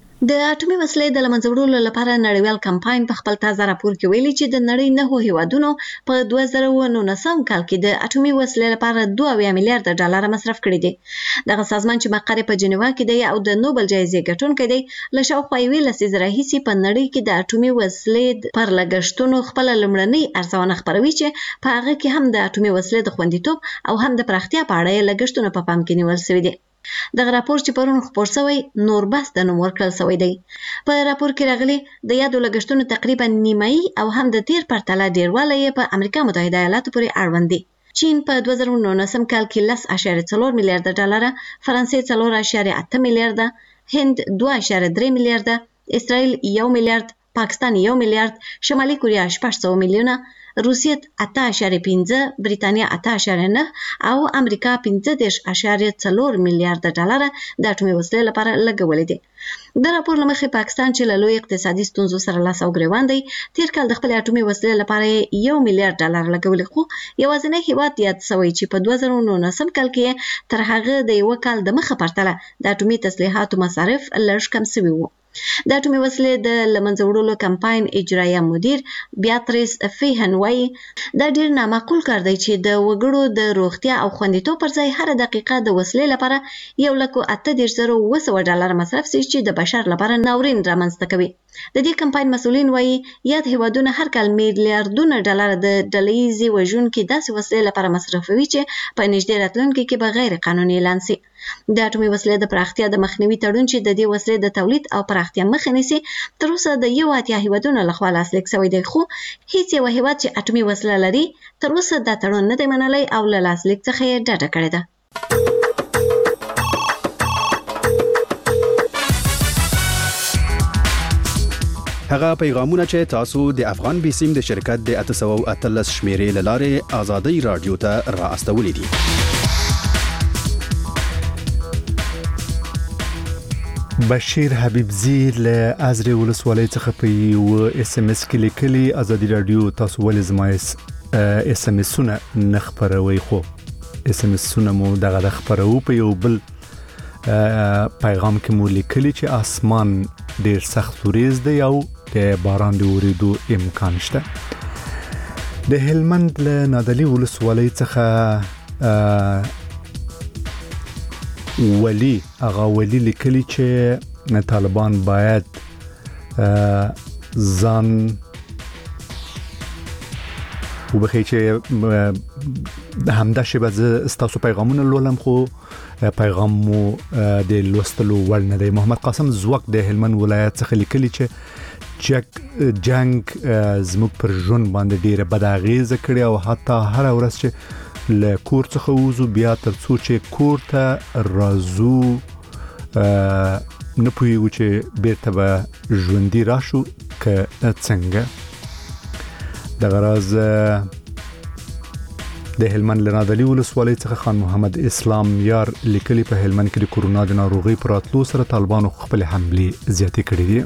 د اټومي وسلې د لمنځه وړلو لپاره نړیوال کمپاین په خپل تازه راپور کې ویلي چې د نړۍ نهو هیوادونو په دوه زره نولسم کال کې د اټومي وسلې لپاره دوه اویا میلیارډ ډالر مصرف کړي دي. دغه سازمان چې مقر په جنیوا کې دی او د نوبل جایزې ګټونکی دی له شاوخوا یوې لسیزې راهیسې په نړۍ کې د اټومي وسلې پر لګښتونو خپل لومړنۍ ارزونه خپروي چې په هغه کې هم د اټومي وسلې د خوندیتوب او هم د پراختیا په اړه لګښتونه په پام کې نیول شوي دي. دغه راپور چې پرون خپور شوی نور بس د نوم ورکړل شوی دی. په راپور کې راغلي د یادو لګښتونو تقریبا نیمایي او هم د تیر پرتله ډیروالی په امریکا متحده ایالاتو پورې اړوند دي. چین په دوه زره نولسم کال کې لس اعشاریه څلور میلیارډ ډالر، فرانسې څلور اعشاریه اته میلیارډ، هند دوه اعشاریه درې میلیارډ، اسرائیل یو میلیارډ، پاکستان یو میلیارډ، شمالي کوریا شپږ سوه میلیونه، روسیه اته اعشاریه پنځه، بریتانیا اته اعشاریه نه او امریکا پنځه دېرش اعشاریه څلور میلیارډ ډالر د اټومي وسلې لپاره لګولې دي. د راپور له مخې پاکستان چې له لوی اقتصادي ستونزو سره لاس او ګریوان دی تیر کال د خپل اټومي وسلې لپاره یو میلیارډ ډالر لګولې، خو یوازینی هیواد یاد شوی چې په دوه زره نولسم کال کې تر هغه د یو کال د مخه پرتله د اټومي تسلیحاتو مصارف لږ کم شوي وو. د اټومي وسلې د لمنځه وړلو کمپاین اجرایه مدیر بیاتریس فیهن وایي دا ډیر نامعقول کار دی چې د وګړو د روغتیا او خوندیتوب پر ځای هر دقیقه د وسلې لپاره یو لک اته دېرش زره اوه سوه ډالر مصرف شي چې د بشر لپاره ناورین رامنځته کوي. د دې کمپاین مسؤلین وایي یاد هیوادونه هر کال میلیارډونه ډالر د ډلهییزې وژونکي داسې وسلې لپاره مصرفوي چې په نږدې راتلونکي کې به غیر قانوني اعلان شي. د اټومي وسلې د پراختیا د مخنیوي تړون چې د دې وسلې د تولید او پراختیا مخه نیسي تر اوسه د یو اتیا هیوادونو لخوا لاسلیک شوی دی، خو هیڅ یو هیواد چې اټومي وسله لري تر اوسه دا تړون نه دی منلی او له لاسلیک څخه یې ډډه کړې ده. هغه پیغامونه چې تاسو د افغان بیسیم د شرکت د اته سوه اتلس شمیرې له لارې ازادۍ رادیو ته را استولې دي. بشیر حبیبزی له ازرې ولسوالۍ څخه په یو اس ام اس کې لیکلي ازادي رادیو تاسو ولې زما اس ام اسونه نه خپروي، خو اس ام اسونه مو دغه د خپرو په یو بل پیغام کې مو لیکلي چې اسمان ډیر سخت وریځ دی او د باران د وریدو امکان شته. د هلمند له نادعلي ولسوالۍ څخه ولی هغه ولی لیکلی چې طالبان باید ځان وبخښي چې همدا شبه ستاسو پیغامونه لولم خو پیغام مو د لوستلو وړ نه دی. محمد قاسم زوک د هلمند ولایت څخه لیکلی چې چک جنگ زموږ پر ژوند باندې ډیره بد اغیزه کړې او حتی هر ورځ چې له کور څخه وځو بیا تر څو چې کور ته راځو نه پوهیږو چې بیرته به ژوندي راشو که څنګه. دغه راز د هلمند لنادلی ولسوالۍ څخه خان محمد اسلام یار لیکلي په هلمند کې د کورونا د ناروغي پر راتلو سره طالبانو خپل حملې زیاتې کړې دي.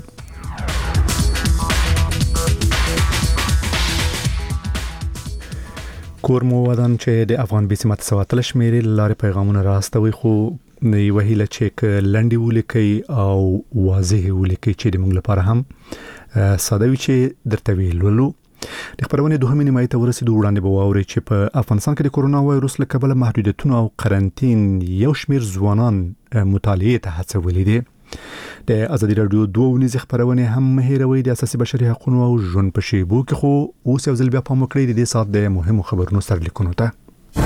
کورمو ودان چې د افغان بي سي مت سواتل شمیرې لارې پیغامونه راستوي خو نه وهیله چې ک لنډي ولیکي او واضح ولیکي چې د موږ لپاره هم ساده وي چې درته ویلولو. د خبرونه دوه نیمه ته ورسېدو وړاندې به واوري چې په افغانستان کې د کورونا وایروس له کبله محدودیتونه او قرنټین یو شمیر ځوانان مطالعه ته هڅولې دي. د ازادي رادیو دوه ونیز خبرونه هم مهیروي د اساسي بشري حقوقو او ژوند په شیبو کې خو اوس یو ځل بیا په مکړې د دې سات د مهمو خبرونو سرلیکونو ته.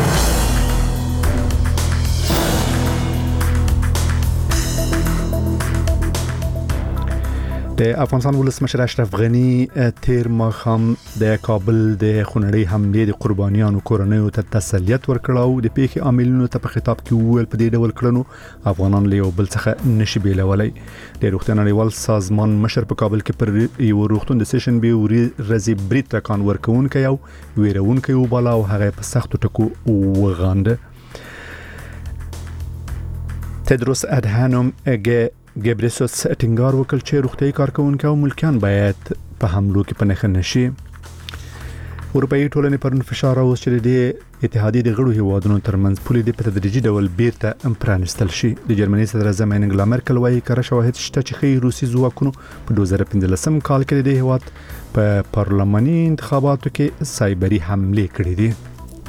د افغانستان ولسمشر اشرف غنی تیر ماخام د کابل د خونړی حمله د قربانیانو کورنیو ته تسلیت ورکړ او د پیښې عاملینو ته په خطاب کې وویل په دې ډول کړنو افغانان له یو بل څخه نشي بیلولای. د روغتیا نړیوال سازمان مشر په کابل کې پر یو روغتون د سیشن بي ورزي بریټ رکان ورکونکي او ویرونکي وباله او هغه په سختو ټکو وغانده. تدروس ادهانم اګه ګبرسوس ټینګار وکړ چې روغتيایي کارکونکو او ملکیان باید په حملو کې پنهخ نشي. اروپאי ټولنې پرون فشار اوس چې د اتحادیې د غړو هیوادونو ترمنځ پولې د تدریجي ډول بیرته امپرانستل شي. د جرمني صدر اعظم انګلا مرکل وايي کار شواهد شته چې خي روسي ځواکونو په دوه زره پنځلسم کال کې د هیواد په پارلماني انتخاباتو کې سایبري حمله کړې دي.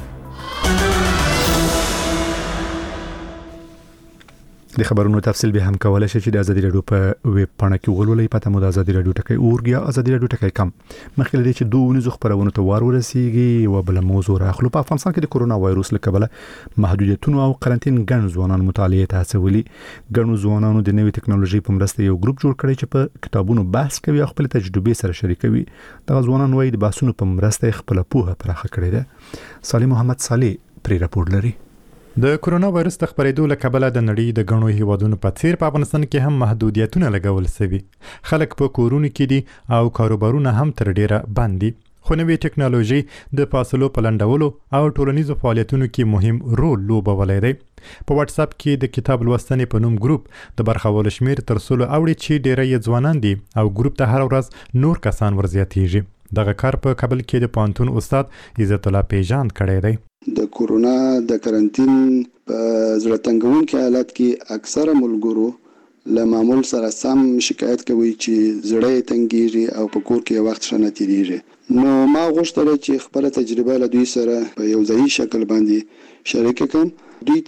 د خبرونو تفصیل به هم کولای شي چې د ازادي رادیو په ویب پاڼه کې ولولئ. پته مو د ازادي رادیو ټکی اورګیا ازادي رادیو ټکی کم مخکې لري چې دوه ونیزو خبرونه ته وار ورسیږي او بل موضوع راخلو. په افغانستان کې د کورونا وایروس له کبله محدودیتونو او قرنټین ګڼ ځوانان مطالعه ته هڅولي. ګڼ ځوانانو د نوې ټکنالوژي په مرسته یو ګروپ جوړ کړی چې په کتابونو بحث کوي او خپل تجربې سره شریکوي. دا ځوانان وايي د بحثونو په مرسته خپل پوهه پراخه کړې ده. صالح محمد صالح پری راپور لري. د کورونا وایرس د خبرېدو له کبله د نړۍ د غنو هیوادونو په څیر په افغانستان کې هم محدودیتونه لګول شوي. خلک په کورونو کې دي او کاروبارونه هم تر ډیره بند دي. خو نوې ټکنالوژي د فاصلو په لنډولو او ټولنیزو فعالیتونو کې مهم رول لوبولی دی. په واتس اپ کې د کتاب لوستنې په نوم ګروپ د برخوالو شمیر تر سلو اوړي چې ډیره یې ځوانان دي او ګروپ ته هر ورځ نور کسان ورزیاتېږي. دغه کار په کابل کې د پانتون استاد عزت الله پیژاند کړی دی. د کورونا د کرنټین په زړه تنګونکي حالت کې اکثره ملګرو له معمول سره سم شکایت کوي چې زړه تنګيږي او په کور کې وخت شنه تیریږي. نو ما غوښتل چې خپل تجربه له دوی سره په یو ځای شکل باندې شریک کړم. دوی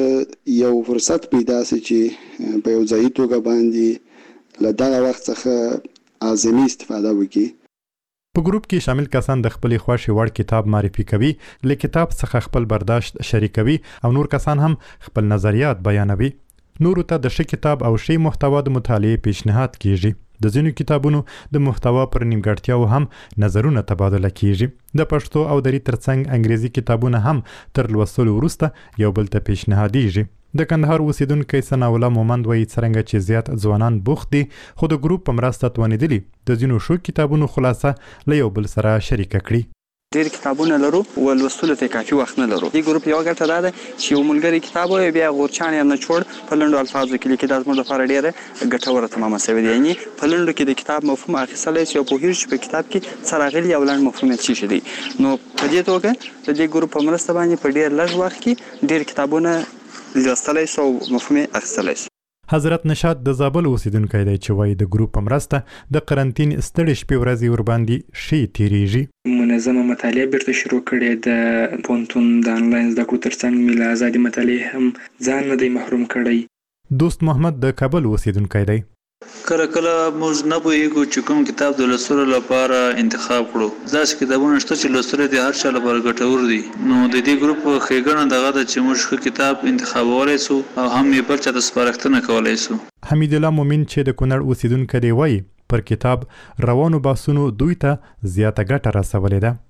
ته یو فرصت پیدا شي چې په یو ځای توګه باندې له دغه وخت څخه اعظمي استفاده وکړي. په ګروپ کې شامل کسان د خپل خوښي وړ کتاب معرفي کوي، له کتاب څخه خپل برداشت شریکوي او نور کسان هم خپل نظریات بیانوي. نور ته د شي کتاب او شي محتوا د مطالعه پیشنهاد کیږي. د ځینو کتابونو د محتوا پر نیمګړتیاو هم نظرونه تبادله کیږي. د پښتو او دری ترڅنګ انګریزي کتابونه هم تر لوستلو وروسته یو بل ته پیشنهادیږي. د کندهار اوسیدونکو ثناءالله مومند وایي څرنګه چې زیات ځوانان بوخت دي خو د ګروپ په مرسته توانیدلي د ځینو شو کتابونو خلاصه له یو بل سره شریک کړي. ډېر کتابونه لرو او لوستلو ته کافي وخت نه لرو. دې ګروپ یو ګټه ده چې یو ملګری کتاب وي بیا غورچان یې نه چوړ په لندو الفاظو کې لیکي. دا زموږ لپاره ډېره ګټوره تمامه شوې ده. یعنی په لندو کې د کتاب مفهوم اخیستلی شي او پوهېږي چې په کتاب کې څه راغلي او لنډ مفهوم یې څه شي دی. نو په دې توګه د دې ګروپ په مرسته باندې په ډېر لږ وخت کې ډېر کتابونه لوستلی شو او مفهوم یې اخیستلی شي. حضرت نشاد د زابل اوسیدونکی دی چې وایي د ګروپ په مرسته د قرنټین ستړي شپې ورځې ورباندې ښې تیریږي. منظمه مطالعه بیرته شروع کړې د پونتون د انلاین زده کړو ترڅنګ مې له ازادي مطالعې هم ځان نه دی محروم کړی. دوست محمد د کابل اوسیدونکی دی. کله کله موږ نه پوهېږو چې کوم کتاب د لوستلو لپاره انتخاب کړو. داسې کتابونه شته چې لوستل د هر چا لپاره ګټور دي. نو د دې ګروپ ښېګڼه دغه ده چې موږ ښه کتاب انتخابولی سو او هم یې بل چا ته سپارښتنه کولی سو. حمید الله مومن چې د کونړ اوسیدونکی دی وایي پر کتاب روانو بحثونو دوی ته زیاته ګټه رسولې ده.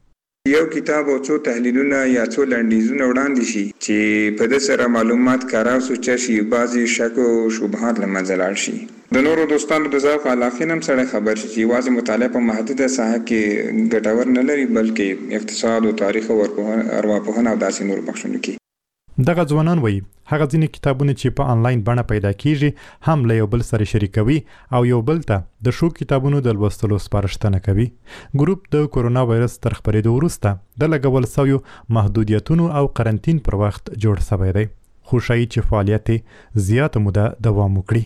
یو کتاب او څو تحلیلونه یا څو لنډیزونه وړاندې شي چې په دې سره معلومات کارا سوچ شي بعضی شک او شبهات لمنځه لاړ شي. د نورو دوستانو د ذوق علاقې هم سره خبر شي چې واځي مطالعه په محدوده ساحه کې ګټور نه لري بلکې اقتصاد او تاریخ او ارواپوهنه او داسې نور بخښونه کوي. دغه ځوانان وایي هغه ځینې کتابونه چې په انلاین بڼه پیدا کیږي هم له یو بل سره شریکوي او یو بل ته د شو کتابونو د لوستلو سپارښتنه کوي. ګروپ د کورونا وایرس تر خپرېدو وروسته د لګول شویو محدودیتونو او قرنطین پر وخت جوړ شوی دی خو ښایي چې فعالیت یې زیاته موده دوام وکړي.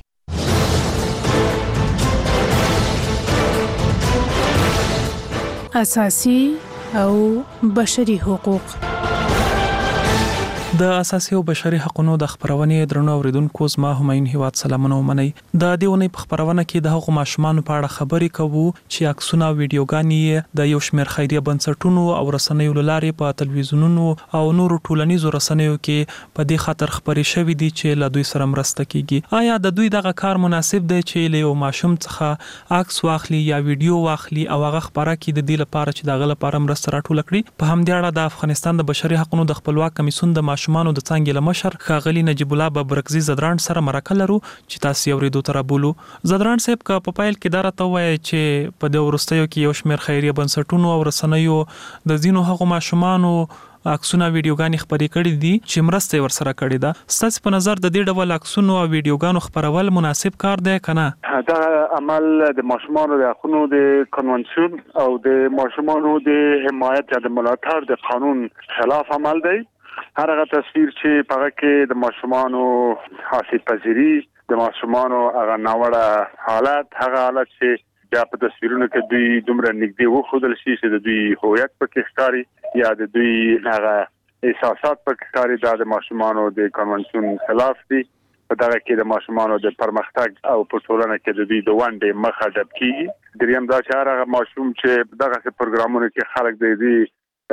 اساسي او بشري حقوق. د اساسي او بشري حقوقو د خبرونې درنو اوریدونکو زما هماین هیواد سلامونه ومنئ. د دیونې په خبرونه کې د هغو ماشومان په اړه خبرې کوو چې عکسونه او ویډیوګانې د یو شمېر خیریه بنسټونو او رسنیو لارې په تلویزیونونو او نورو ټولنیزو رسنیو کې په دې خاطر خبرې شوې دي چې له دوی سره مرسته کیږي. آیا د دوی دغه کار مناسب دی چې له یو ماشوم څخه عکس واخلي یا ویډیو واخلي او هغه خبره کې د دې لپاره چې دغه لپاره مرسته راټول کړي؟ په همدې اړه د افغانستان د بشري حقوقو د خپلواک کمیسیون د ماشومانو د څنګه له مشر ښاغلي نجیب الله ببرکزي زدران سره مرکه لرو چې تاسو یې اورېدو ته رابولو. زدران صاحب که په پیل کې دا راته ووایي چې په دې وروستیو کې یو شمېر خیریه بنسټونو او رسنیو د ځینو هغو ماشومانو عکسونه ویډیوګانې خپرې کړي دي چې مرسته یې ورسره کړې ده. ستاسو په نظر د دې ډول عکسونو او ویډیوګانو خپرول مناسب کار دی که نه؟ دا عمل د ماشومانو د حقونو د کنونسیون او د ماشومانو د حمایت یا د ملاتړ د قانون خلاف عمل دی. هر هغه تصویر چې په هغه کې د ماشومانو حاصل پذیری د ماشومانو هغه ناوړه حالت هغه حالت چې بیا په تصویرونو کې دوی دومره نږدې وښودل شي چې د دوی هویت پکې ښکاري یا د دوی هغه احساسات پکې ښکاري دا د ماشومانو د کنونسیون خلاف دي. په دغه کې د ماشومانو د پرمختګ او په ټولنه کې د دوی د ونډې مخه ډب کیږي. دریم دا چې هغه ماشوم چې دغه پروګرامونو کې خلک د دې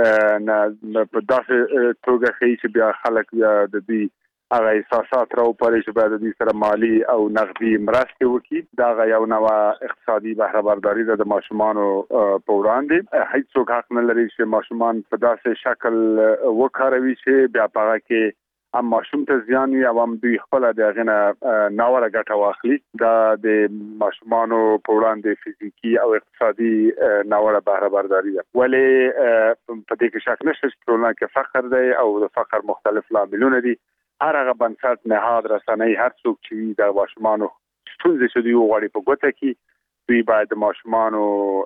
نه په داسې توګه ښیي چې بیا خلک بیا د دوی هغه احساسات راوپاري چې باید د دوی سره مالي او نغدي مرستې وکړي. دا یو نوع اقتصادي بهره برداري ده د ماشومانو په وړاندې. هیڅوک حق نه لري چې ماشومان په داسې شکل وکاروي چې بیا په هغه کې هم ماشوم ته زیان وي او هم دوی خپله د هغې نه ناوړه ګټه واخلي. دا د ماشومانو په وړاندې فزیکي او اقتصادي ناوړه بهره برداري ده. ولې په دې کې شک نشته چې ټولنه کې فقر دی او د فقر مختلف لاملونه دي. هر هغه بنسټ نهاد رسنۍ هر څوک چې وي د ماشومانو ستونزې چې دوی وغواړي په ګوته کړي دوی باید د ماشومانو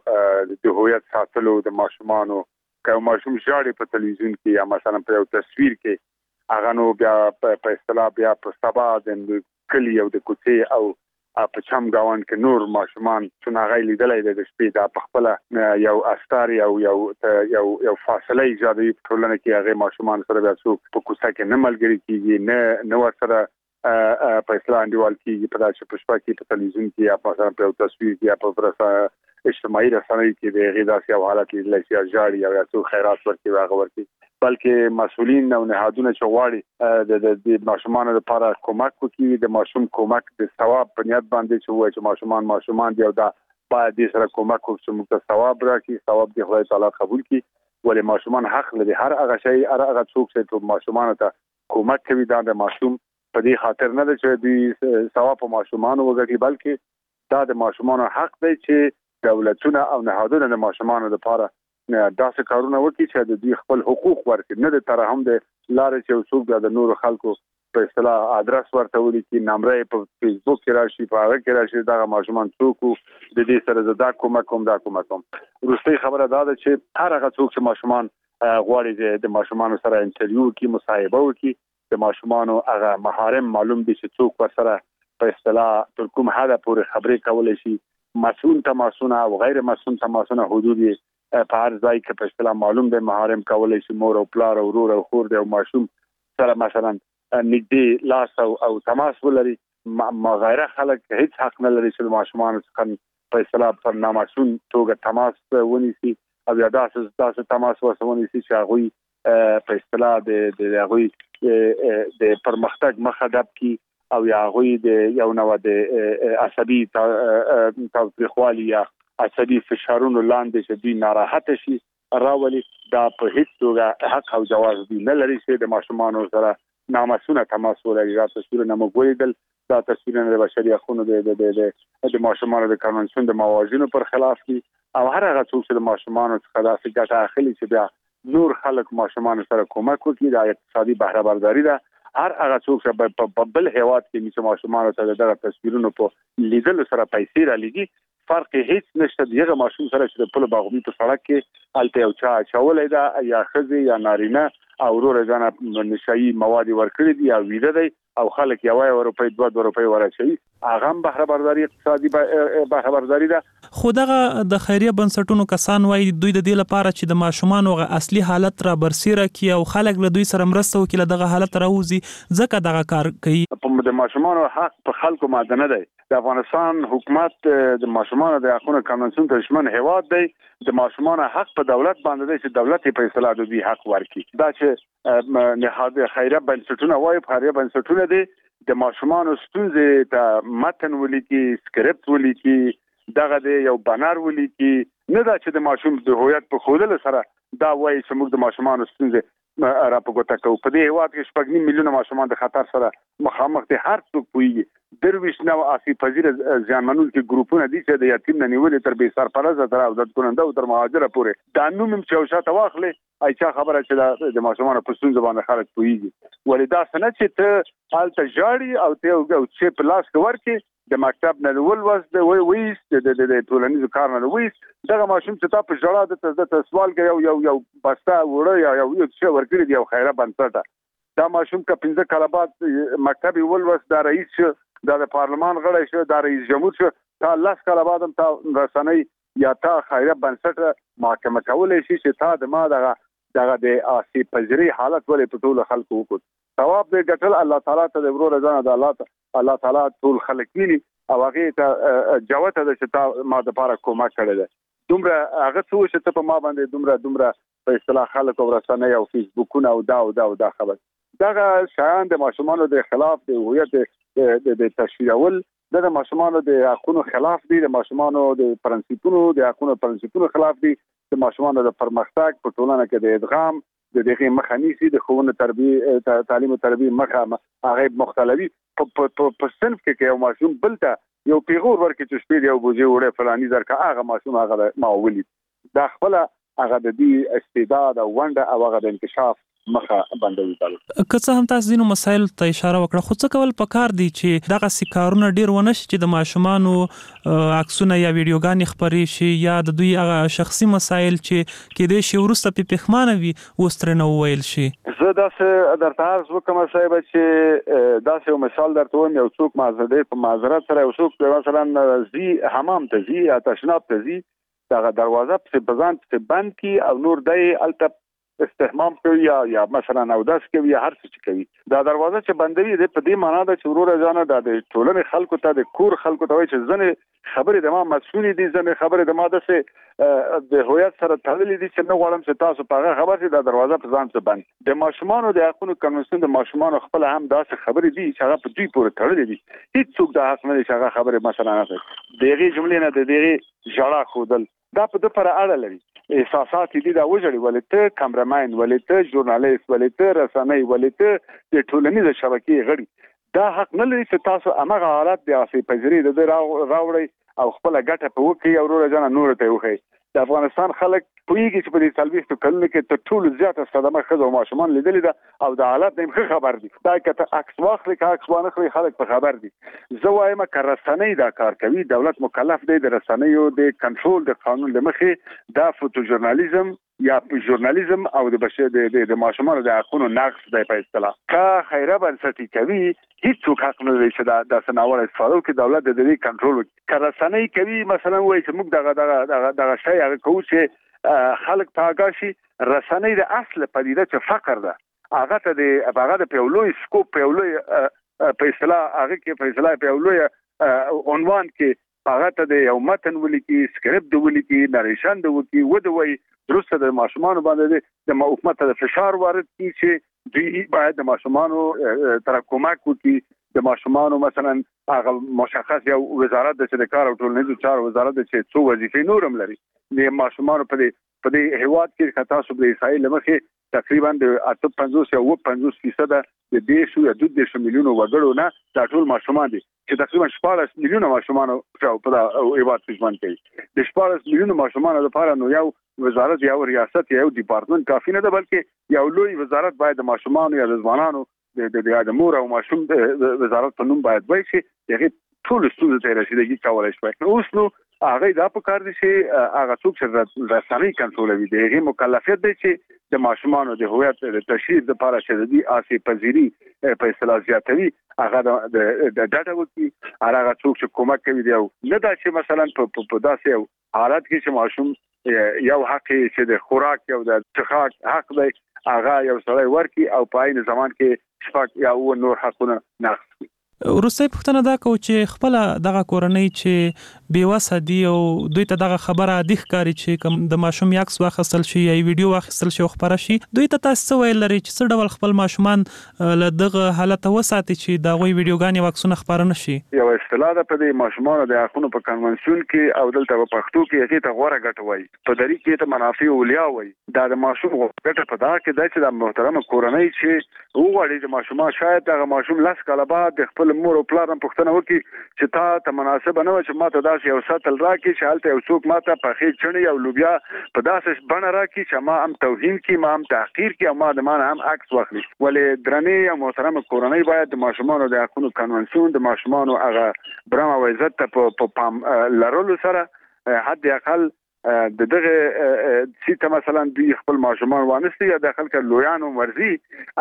د هویت ساتلو د ماشومانو که ماشوم ژاړي په تلویزیون کې یا مثلا په یو تصویر کې هغه نو بیا په اصطلاح بیا په سبا د کلي او د کوڅې او په چم گاوند کې نور ماشومان چې هغه لیدلای د شپې دا په خپل یو استار یو یو یو یو فاصله ایجادوي په ټولنه کې هغه ماشومان سره بیا څوک په کوڅه کې نه ملګری کیږي نه نو سره په اصطلاح انډیوال کیږي په داسې په شپه کې په تلویزیون کې یا په مثلا په تصویر کې یا په فرصه اجتماعي رسنۍ کې د غیداسي او حالت لیدل شي جاړي او یا څو خیرات ورکړي واغ ورکړي بلکې مسؤلین او نهادونه چې غواړي د د ماشومان لپاره کومک وکړي د ماشوم کومک د ثواب په نیت باندې چې وایي چې ماشومان ماشومان دی او دا باید دې سره کومک وکړي چې موږ ته ثواب راکړي ثواب دی خدای تعالی قبول کړي. ولې ماشومان حق لري هر هغه شی هر هغه څوک چې ماشومان ته کومک کوي دا د ماشوم په دې خاطر نه ده چې دوی ثواب په ماشومان وګټي بلکې دا د ماشومان حق دی چې دولتونه او نهادونه د ماشومان لپاره داسې کارونه وکړي چې د دوی خپل حقوق ورکړي نه د ترحم د لارې چې څوک د نورو خلکو په اصطلاح ادرس ورته ولیکي نمبر په فیسبوک کې راشي په هغه کې راشي دا ماشومان څوک د دې سره زدا کومک کوم دا کومک کوم وروستي خبره دا ده چې هر هغه څوک چې ماشومان غواړي د ماشومان سره انټرویو کې مصاحبه وکړي د ماشومان هغه محارم معلوم دي چې څوک ورسره په اصطلاح تر کوم حده پورې خبرې کولای شي مسؤل تماسونه او غیر مسؤل تماسونه حدود په هر ځای کې په اصطلاح معلوم دي محارم کولای شي مور او پلار او ورور او خور دی او ماشوم سره مثلا نږدې لاس او او تماس ولري ما غیره خلک هیڅ حق نه لري چې ماشومان څخه په اصطلاح پر نامسؤل توګه تماس ونیسي او یا داسې داسې تماس ونیسي چې هغه په اصطلاح د د هغه د پرمختګ مخه ډب کی او یا هغه د یو نوع د عصبي تاوتریخوالي یا عصبي فشارونو لاندې چې دوی ناراحت شي راولي دا په هیڅ توګه حق او جواز دی نه لري چې د ماشومان سره نامسونه تماس ولري. دا تصویرونه موږ ولیدل، دا تصویرونه د بشري حقوقو د د د ماشومان د کنونسیون د موازینو پر خلاف دي او هر هغه څوک چې د ماشومان څخه داسې ګټه اخلي چې بیا نور خلک ماشومان سره کومک وکړي، دا اقتصادي بهره برداري ده. هر هغه څوک چې په بل هیواد کې چې ماشومان ته دغه تصویرونو په لیدل سره پیسې را لګي، فرق هیڅ نشته. دغه ماشوم سره چې په پل باغوي په سړک کې الته او چا چولې ده یا خزي یا نارینه او ورور ځانه نشئی مواد ورکړي دي او ویده دی او خلک یو یو روپۍ دوه روپۍ ورچوي، هغه هم بهره برداري اقتصادي بهره برداري ده. خو دغه د خیریه بنسټونو کسان وایي دوی د دې لپاره چې د ماشومان او اصلي حالت را برسیره کی او خلک له دوی سره مرسته وکړي دغه حالت راوځي، ځکه دغه کار کوي. په د ماشومان حق په خلکو ماده نه دی. د افغانستان حکومت د ماشومان د حقوقو کنونسیون ته شمن هیواد دی. د ماشومان حق په دولت باندې دی چې دولت په فیصله دوی حق ورکړي. دا چې نهاد خیریه بنسټونه وایي خیریه بنسټونه دي د ماشومان ستونزې ته متن ولیکي، سکرپټ ولیکي، دغه د یو بانر ولیکي، نه دا چې د ماشوم د هویت په خودل سره دا وایي چې موږ د ماشومان ستونزې را په ګوته کوو. په دې هیواد کې شپږ نیم میلیونه ماشومان د خطر سره مخامخ دي. هر څوک پوهیږي درویش نو آسیب پذیر زیانمنونکي ګروپونه دي چې د یتیم نه نیولې تر بې سرپرسته تر او د ګوننده او تر مهاجره پورې دا نوم هم چې شاته واخلي ای چا خبره چې د ماشومان په ستونزه باندې خلک پوهیږي. ولې دا سنت چې ته حالت جاړي او ته او چې په لاس کې ورکې د مکتب نه ولوس د وی ویس د د ټولنیز کار نه ویس دغه ماشوم چې تا په جړه د د سوال کوي یو یو بستا وړه یا یو څه ورګری دی او خیره بنسټه دا ماشوم کا پنځه کاله بعد مکتب ولوس دا رئیس دا د پارلمان غړی شو، دا رئیس جمهور شو، تا لاس کاله بعد هم تا رسنۍ یا تا خیره بنسټ محاکمه کولای شي چې تا د ما دغه دغه د آسیب پذیری حالت ولې په ټول خلکو وکړ. ثواب دې ګټل الله تعالی ته د ورور ځان د الله الله تعالی ټول خلک ویني او هغه ته جوته د چې تا ما د پاره کومک کړل. دومره هغه څه چې ته په ما باندې دومره دومره په اصطلاح خلک او رسنۍ او فیسبوکونه او دا او دا او دا خبر دغه شایان د ماشومان د خلاف د هویت د د تشویقول د ماشومان د حقوقو خلاف دي، د ماشومان د پرنسپونو د حقوقو پرنسپونو خلاف دي، د ماشومان د پرمختګ په ټولنه کې د ادغام د دغه مخانیسي د خوونه تربیه تعلیم او تربیه مخه هغه مختلفي په صنف کې یو ماشوم بلته یو پیغور ورکې چې سپید یو بوجي وړه فلاني درکه هغه ماشوم هغه ماولي دا خپل هغه د دې استعداد او ونده او هغه د انکشاف مخه بندوي. که څه هم تاسو دینو مسایل ته اشاره وکړه، خو څه کول پکار دي چې دغه سکارونه ډیر ونه شي چې د ماشومانو عکسونه یا ویډیوګانې خبرې شي یا د دوی هغه شخصي مسایل چې کې د شی ورسته په پخمانه وي وسترنه وویل شي. زه داسې درته عرض وکم صاحب چې داسې یو مثال درته وایم، یو څوک معذرت په معذرت سره یو څوک مثلا زی حمام ته زی یا تشناب ته زی دغه دروازه په بزان په بند کی او نور دای الته استحمام کوي یا یا مثلا او داس کوي یا هر څه کوي، دا دروازه چې بندوي د په دې معنا ده چې ورور ځانه د ټولنې خلکو ته د کور خلکو ته وایي چې ځنه خبرې د ما مسؤلې دي، ځنه خبرې د ما د څه د هویت سره تړلې دي چې نه غواړم چې تاسو په هغه خبر چې د دروازه په ځان څه بند. د ماشومان د حقوقو کنونسیون د ماشومان خپل هم داسې خبرې دي چې هغه په دوی پورې تړلې دي، هیڅ څوک د حق نه لري چې هغه خبرې مثلا نه کوي. دغه جملې نه د دغه ژړا خودل دا په د پر اړه لري. احساسات دي دا وجړي ولې ته کیمرامین ولې ته ژورنالیست ولې ته رسنۍ ولې ته د ټولنیز شبکې غړي دا حق نه لري چې تاسو هغه حالت د آسیب پذیری د راوړي او خپل ګټه په وکي او ورور ځان نور ته وخی. د افغانستان خلک پوهیږي چې په دې سلويستو کلونو کې ته ټول زیاته صدمه خزو او ماشومان لیدلې ده او د حالت نه خبر دي. دا کته عکس واخلي که عکس وانه خلک خلک په خبر دي. زه وایم که رسنۍ دا کار کوي، دولت مکلف دی د رسنیو د کنټرول د قانون لمخې دا فوټو ژورنالیزم یا ژورنالیزم او د بشر د د ماشومان د حقوقو نقض دی په اصطلاح کا خیره بنسټي کوي. هیڅ څوک حق نه لري چې دا د سناور استفاده کوي، دولت د دې کنټرول کوي. رسنۍ کوي مثلا وایي چې موږ دغه دغه دغه شی هغه کوو چې خلک تاګاشي. رسنۍ د اصل پدیده چې فقر ده هغه ته د هغه د پیولوي سکوپ پیولوي په اصطلاح هغه کې په اصطلاح پیولوي عنوان کې هغه ته د یو متن ولیکي، سکرپټ ولیکي، نریشن ولیکي، ودوي درسته د ماشومان باندې د حکومت د فشار وارد کی چې دوی باید د ماشومان تر کومک وکړي. د ماشومان مثلا هغه مشخص یو وزارت د کار او ټولنیز چارو وزارت چې څو وظیفې نورم لري، د ماشومان په په دې هیواد کې تاسو د اسرائیل لمخې تقریبا د اته پنځوس او پنځوس فیصد د دیشو یا د دیشو میلیونو وګړو نه دا ټول ماشومان دي چې تقریبا شپږ میلیونه ماشومان په هیواد کې ژوند کوي. د شپږ میلیونه ماشومان لپاره نو یو وزارت یا ریاست یا یو ډپارټمنټ کافي نه ده، بلکې یو لوی وزارت باید د ماشومان یا د ځوانانو د د مور او ماشوم وزارت په نوم باید وي چې هغه ټول ستونزې ته رسیدګي کولای شي. نو اوس نو هغه دا په کار دي چې هغه څوک چې رسنۍ کنټرولوي د هغه مکلفیت دی چې د ماشومانو د هویت د تشخیص لپاره چې د دې آسي پذیری په اصطلاح زیاتوي هغه د ډاټا وکي هغه څوک چې کومک کوي دی نه دا چې مثلا په داسې حالت کې چې ماشوم یو حق چې د خوراک یو د څښاک حق دی هغه یو سړی ورکی او په عین زمان کې شپږ یا او نور حقونه نقض. روسي پښتنه دا کو چې خپل دغه کورنۍ چې بیوسه دی او دوی ته دغه خبره د ښکاری چې کوم د ماشوم یاکس واخستل شي یا ویډیو واخستل شي خبره شي دوی ته تاسو ویل لري چې څه ډول خپل ماشومان له دغه حالت وساتي چې دا غوي ویډیوګانې واکسونه خبره نشي. یو اصطلاح ده په دې ماشومان د حقوقو په کنونسیون کې او دلته په پښتو کې هغه ته غوړه ګټوي په دری کې ته منافع اولیا وي دا د ماشوم ګټه په دا کې ده چې د محترم کورنۍ چې وګړي د ماشومان شاید دغه ماشوم لاس کاله بعد خپل مور او پلار هم پښتنه وکي چې تا ته مناسب نه و چې ماته داسې یو ساتل راکې چې حالت یو څوک ماته په خې چڼي او لوبیا په داسې بڼه راکې چې ما هم توهین کی ما هم تحقیر کی او ما د مان هم عکس واخلي. ولې درنې او محترم کورنۍ باید د ماشومانو د حقوقو کنونسیون د ماشومانو هغه برام او عزت ته په پام لرلو سره حد اقل د دغه سیته مثلا دوی خپل ماشومان وانسته یا داخل کړه لویانو مرزي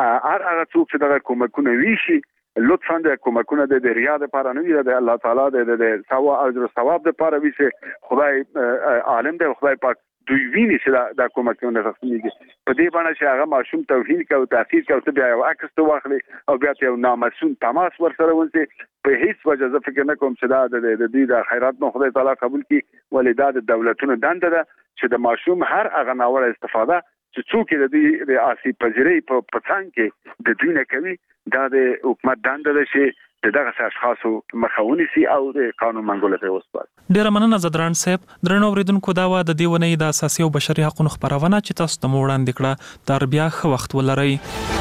هر هغه څوک چې دغه کومکونه ویشي لطفاً د کومکونه د ریاض لپاره نه وي د الله تعالی د ثواب او ثواب لپاره وي چې خدای عالم دی خدای پاک دوی ویني چې دا کومکونه تقسیمېږي په دې باندې چې هغه ماشوم توهین کوي تحقیر کوي بیا یو عکس ته واخلي او بیا یو نامسون تماس ورسره ونسي په هیڅ وجه زه فکر نه کوم چې دا د دې د خیرات نو خدای تعالی قبول کړي ولې دا د دولتونو دنده ده چې د ماشوم هر هغه ناوړه استفاده چې څوک د دې د آسي پذیری په پڅان کې د دوی نه کوي دا د حکومت دنده ده چې دغه اشخاصو مخاوني سي او د قانون منګول ته وسپاري. ډیر مننه زدران صاحب درنو اوریدونکو دا و د دې ونې د اساسي او بشري حقوقو خبرونه چې تاسو ته وړاندې کړه تر بیا خو وخت ولرئ.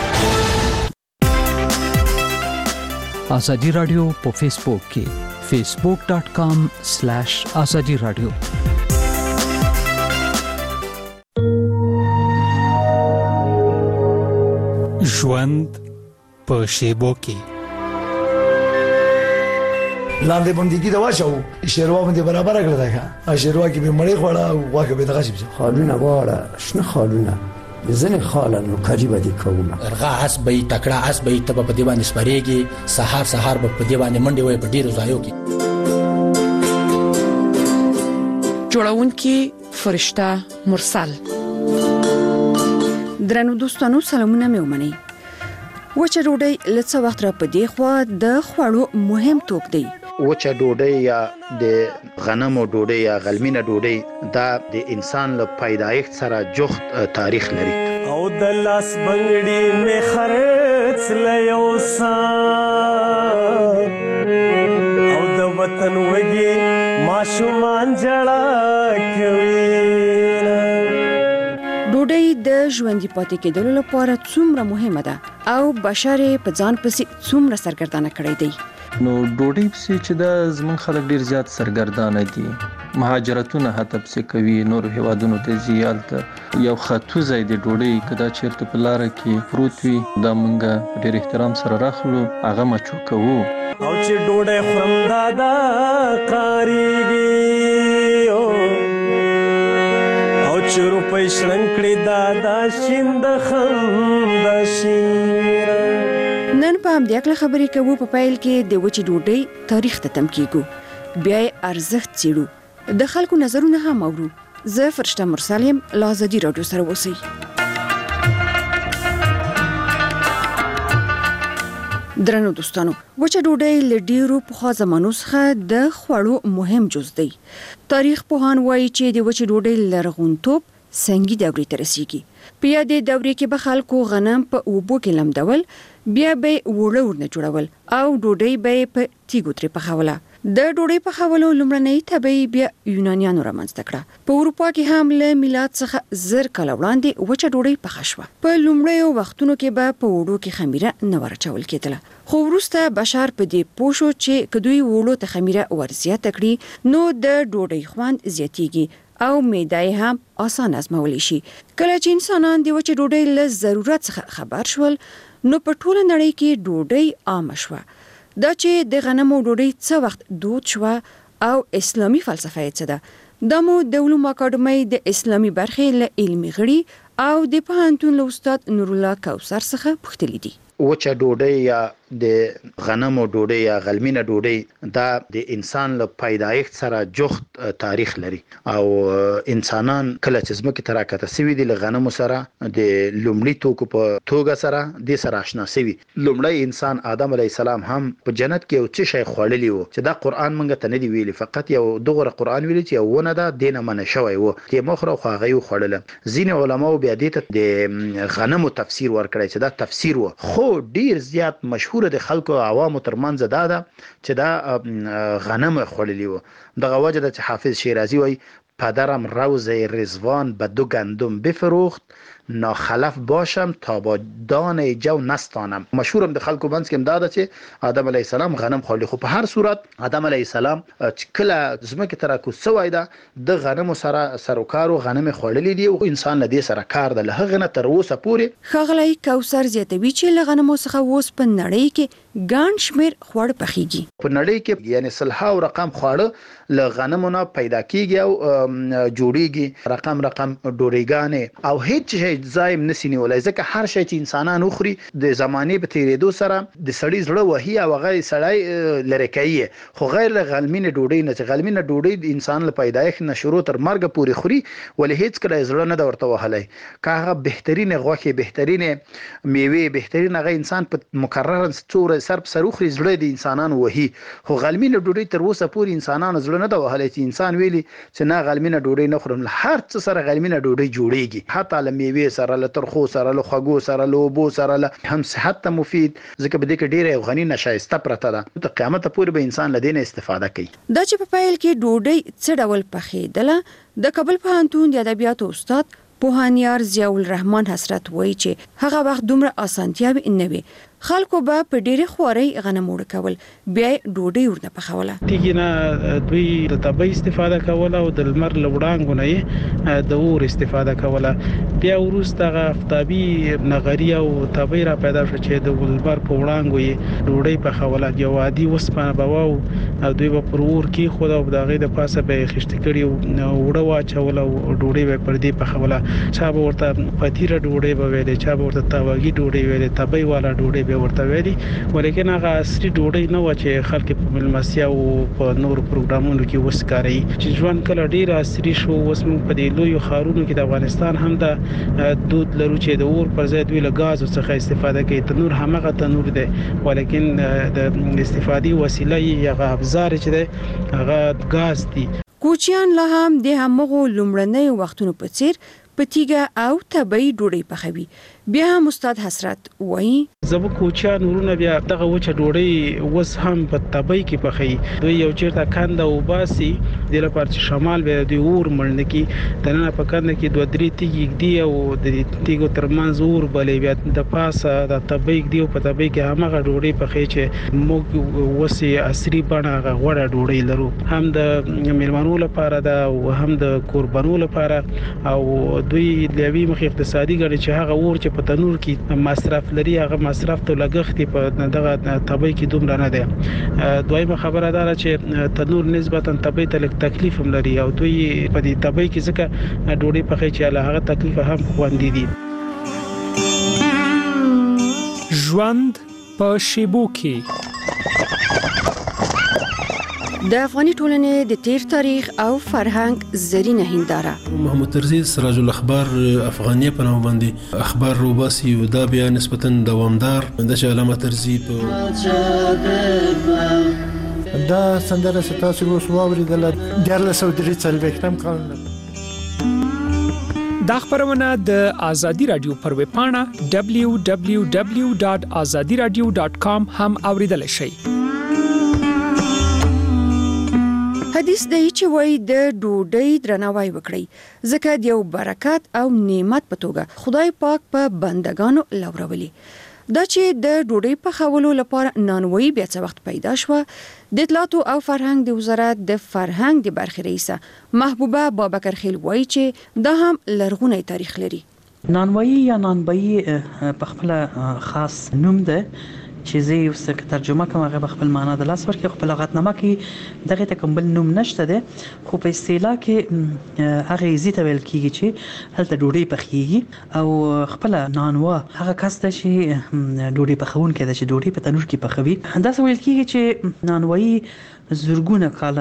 ازادي رادیو په فیسبوک کې facebook dot com slash azadi radio. ژوند په شیبو کې لاندې باندې دا واچو شیروا باندې برابر کړل دا شیروا کې به مړې خوړه او واکه به دغه شي خالونه واړه شنه خالونه ځنه خاله نو قریبه دي کومه ارغا اس به تکړه اس به ته په دې باندې سپریږي سحر سحر په دې باندې منډي وي په ډیرو ځایو کې جوړون کې فرشته مرسل درنو دوستانو سلامونه مې ومني. وچه ډوډۍ لڅ وخت را پدې خو د خوړو مهم توک دی. وچه ډوډۍ یا د غنمو ډوډۍ یا غلمینه ډوډۍ دا د انسان له پیدایښت سره جوخت تاریخ لري. او د لاس بنګړي مې خرڅ لیوسا او د وطن وږي ماشومان جړه کوي. ډوډۍ د ژوندۍ پاتې کېدلو لپاره څومره مهمه ده او بشر په ځان پسې څومره سرګردانه کړی دی. نو ډوډۍ پسې چې دا زمون خلک ډیر زیات سرګردانه دي مهاجرتونه هته پسې کوي نور هیوادونو ته زیالته یو خطو ځای د ډوډۍ کدا چیرته په لار کې پروت وي دا مونږه ډیر احترام سره راخلو هغه مچو کوو او چې ډوډۍ خورم دادا قاریږي چرو پېښلن کړی دادا شیند خندا شي. نن په همدې اړه خبرې کوو په پایل کې د وچې ډوډۍ تاریخ ته تم کیږو بیا ارزښت څېړو د خلکو نظرونه هم اورو. زه فرشته مرسل یم له ازادي راډیو سره اوسئ. درنو دوستانو وچه ډوډۍ له ډیرو پخوا زمانو څخه د خوړو مهم جز دی. تاریخ پوهان وایي چې د وچه ډوډۍ لرغونتوب سنگي دورې ته رسیږي. په یادې دورې کې به خلکو غنم په اوبو کې لمدول بیا به وړه ورنه جوړول او ډوډۍ به په تیګو ترې پخوله. د ډوډۍ په خولو لمړنۍ طبي بیا یونانیانو رامنځته کړه. په اروپا کې هم له میلاد څخه زر کاله وړاندې وچه ډوډۍ پخه شوه. په لومړیو وختونو کې به په وړو کې خمیره نه ورچول کېدله، خو وروسته بشر په دې پوه شو چې کدوې وړو ته خمیره ورزیاته کړي نو د ډوډۍ خوند زیاتیږي او معده هم آسان ازمولی شي. کله چې انسانان د وچه ډوډۍ له ضرورت څخه خبر شول نو په ټوله نړۍ کې ډوډۍ عام شوه. دا چې د غنمو ډوډۍ څه وخت دود شوه او اسلامي فلسفه یې څه ده، دا مو د علومو اکاډمۍ د اسلامي برخې له علمي غړي او د پوهنتون له استاد نور الله کوثر څخه پوښتلي دي. وچه ډوډۍ یا د غنمو ډوډۍ یا غلمینه ډوډۍ دا د انسان له پیدایښت سره جوخت تاریخ لري او انسانان کله چې زمکه تراکته سوي دي له غنمو سره د لومړي توکو په توګه سره د سره آشنا سوي. لومړی انسان آدم علی السلام هم په جنت کې یو څه شی خوړلی وو چې دا قرآن مونږ ته نه دی ویلي، فقط یو دغه قرآن ویلي چې ونه ده دینه منع شوی وو چې مخره خو هغه خوړل. ځین علماء بیا دې ته د غنمو تفسیر ورکړی چې دا تفسیر وو، خو ډیر زیات مشهور د خلکو عوامو ترمنځ دا ده چې دا غنم خوړلی وو. دغه وجه ده چې حافظ شیرازی وایي پدرم روز رضوان به دو گندم بفروخت ناخلف باشم تا با دان جو نستانم. مشهورم د خلکو منځ کې امداد چې آدم علی السلام غنم خوړلی، خو په هر صورت آدم علی السلام چې کله زمکه تراکو سوی ده د غنمو سره سروکارو غنم خوړلی دی او انسان له دې سره کار ده له هغه نه تر اوسه پورې. ښاغلی کوثر زیاتوي چې له غنمو څخه اوس په نړۍ کې ګڼ شمېر خواړه پخیږي. په نړۍ کې یعنی سلهاو رقم خواړه له غنمو نه پیدا کیږي او جوړیږي، رقم رقم ډوډۍ او هیڅ شی زایم نسی نیولای، ځکه هر شی چې انسانان اخري د زمانه په تیریدو سره د سړی زړه وهي او هغه سړی لری کوي، خو غیر غلمینه ډوډۍ نه چې غلمینه ډوډۍ د انسان له پیدایښت نه شروع تر مرګ پورې خوري ولې هیڅ کله زړه نه ورته وهلای. که هغه بهترینه غوښه بهترینه میوه بهترینه هغه انسان په مکرر څور سر په سر اخري زړه د انسانان وهي، خو غلمینه ډوډۍ تر اوسه پورې انسانان زړه نه وهلای چې انسان ویلي چې نه غلمینه ډوډۍ نه خورم. هر څه سره غلمینه ډوډۍ جوړیږي، حتی له میوه سره له ترخو سره له خوږو سره له اوبو سره له هم صحت ته مفید، ځکه په دې کې ډیره غنی نشایسته پرته ده. ته قیامت پورې به انسان له دې نه استفاده کوي. دا چې په پیل کې ډوډۍ څه ډول پخېدله د کابل پوهنتون د ادبیاتو استاد پوهانیار ضیاء الرحمن حسرت وایي چې هغه وخت دومره اسانتیاوې نه وي، خلکو به په ډېرې خوارۍ غنم اوړه کول، بیا ډوډۍ ورنه پخوله. تیږې نه دوی د تبۍ استفاده کوله او د لمر له وړانګو نه یې د اور استفاده کوله. بیا وروسته هغه آفتابي نغري او تبۍ را پیدا شو چې د لمر په وړانګو یې ډوډۍ پخوله. یو عادي وسپنه به وو او دوی به پر اور کېښوده او د هغې د پاسه به یې خښتې کړي اوړه واچوله او ډوډۍ به یې پر دې پخوله. چا به ورته پتیره ډوډۍ به ویلې، چا به ورته تاواګي ډوډۍ ویلې، تبۍ والا ډوډۍ به ورته ویلي، ولیکن هغه عصري ډوډۍ نه و چې خلک په ملمسیا او په نورو پروګرامونو کې وسکاري. چې ژوند کله ډیر عصري شو، اوس موږ په دې لویو ښارونو کې د افغانستان هم د دود لرو چې د اور پر ځای دوی له ګاز څخه استفاده کوي. تنور همغه تنور دی ولیکن د استفادې وسیله یې هغه ابزار چې دی هغه ګاز دی. کوچیان لا هم د همغو لومړنیو وختونو په څیر په تیږه او تبۍ ډوډۍ پخوي. بیا هم استاد حسرت وایي زموږ کوچیان ورونه بیا دغه وچه ډوډۍ اوس هم په تبۍ کې پخوي. دوی یو چېرته کنده وباسي دې لپاره چې شمال به دوی اور مړ نه کړي، دننه په کنده کې دوه درې تیږې ږدي او د تیږو ترمنځ اور بلې، بیا د پاسه د تبۍ ږدي او په تبۍ کې همغه ډوډۍ پخوي چې موږ اوس یې عصري بڼه هغه غوړه ډوډۍ لرو، هم د میلمنو لپاره ده او هم د کوربنو لپاره. او دوی د یوې مخې اقتصادي ګڼي چې هغه اور چې په تنور کې مصرف لري هغه مصرف ته لګښت په دغه تبۍ کې دومره نه دی. دویمه خبره دا چې تنور نسبتا تبۍ ته لږ تکلیف هم لري او دوی په دې تبۍ کې ځکه ډوډۍ پخوي چې له هغه تکلیف هم خوندي دي. ژوند په شیبو کې د افغاني ټولنې د تیر تاریخ او فرهنګ زرینه هنداره. محمد طرزي سراج الاخبار افغانیه په نوم باندې اخبار روباسي او دا بیا نسبتا دوامدار د علامه طرزي په دا سندره ستاسو اوس واوریدل د سو درې څلوېښتم کال. دا خبرونه د آزادي رادیو پر ویب پاڼه دبلیو دبلیو دبلیو ډاټ آزادي رادیو ډاټ کام هم اوریدل شئ. حدیث دی چې وای د ډوډۍ درناوی وکړي ځکه د یو برکت او نعمت په توګه خدای پاک په بندگانو لورولي. دا چې د ډوډۍ په خولو لپاره نانوایی بیا څه وخت پیدا شو، د اطلاعات او فرهنګ د وزارت د فرهنګ د برخې رئیسه محبوبه بابکر خیل وایي چې دا هم لرغونی تاریخ لري. نانوایی یا نانبایی په خپل خاص نوم ده چې زه یو څه ترجمه کوم، هغه په خپل معنا د لاس ورکړي. خو په لغتنامه کې دغه ته کوم بل نوم نشته ده، خو په اصطلاح کې هغه زیته ویل کیږي چې هلته ډوډۍ پخېږي او خپل نانوا هغه کس ته چې ډوډۍ پخون کې ده چې ډوډۍ په تنور کې پخوي. دا څه ویل کیږي چې نانوایی زرګونه کال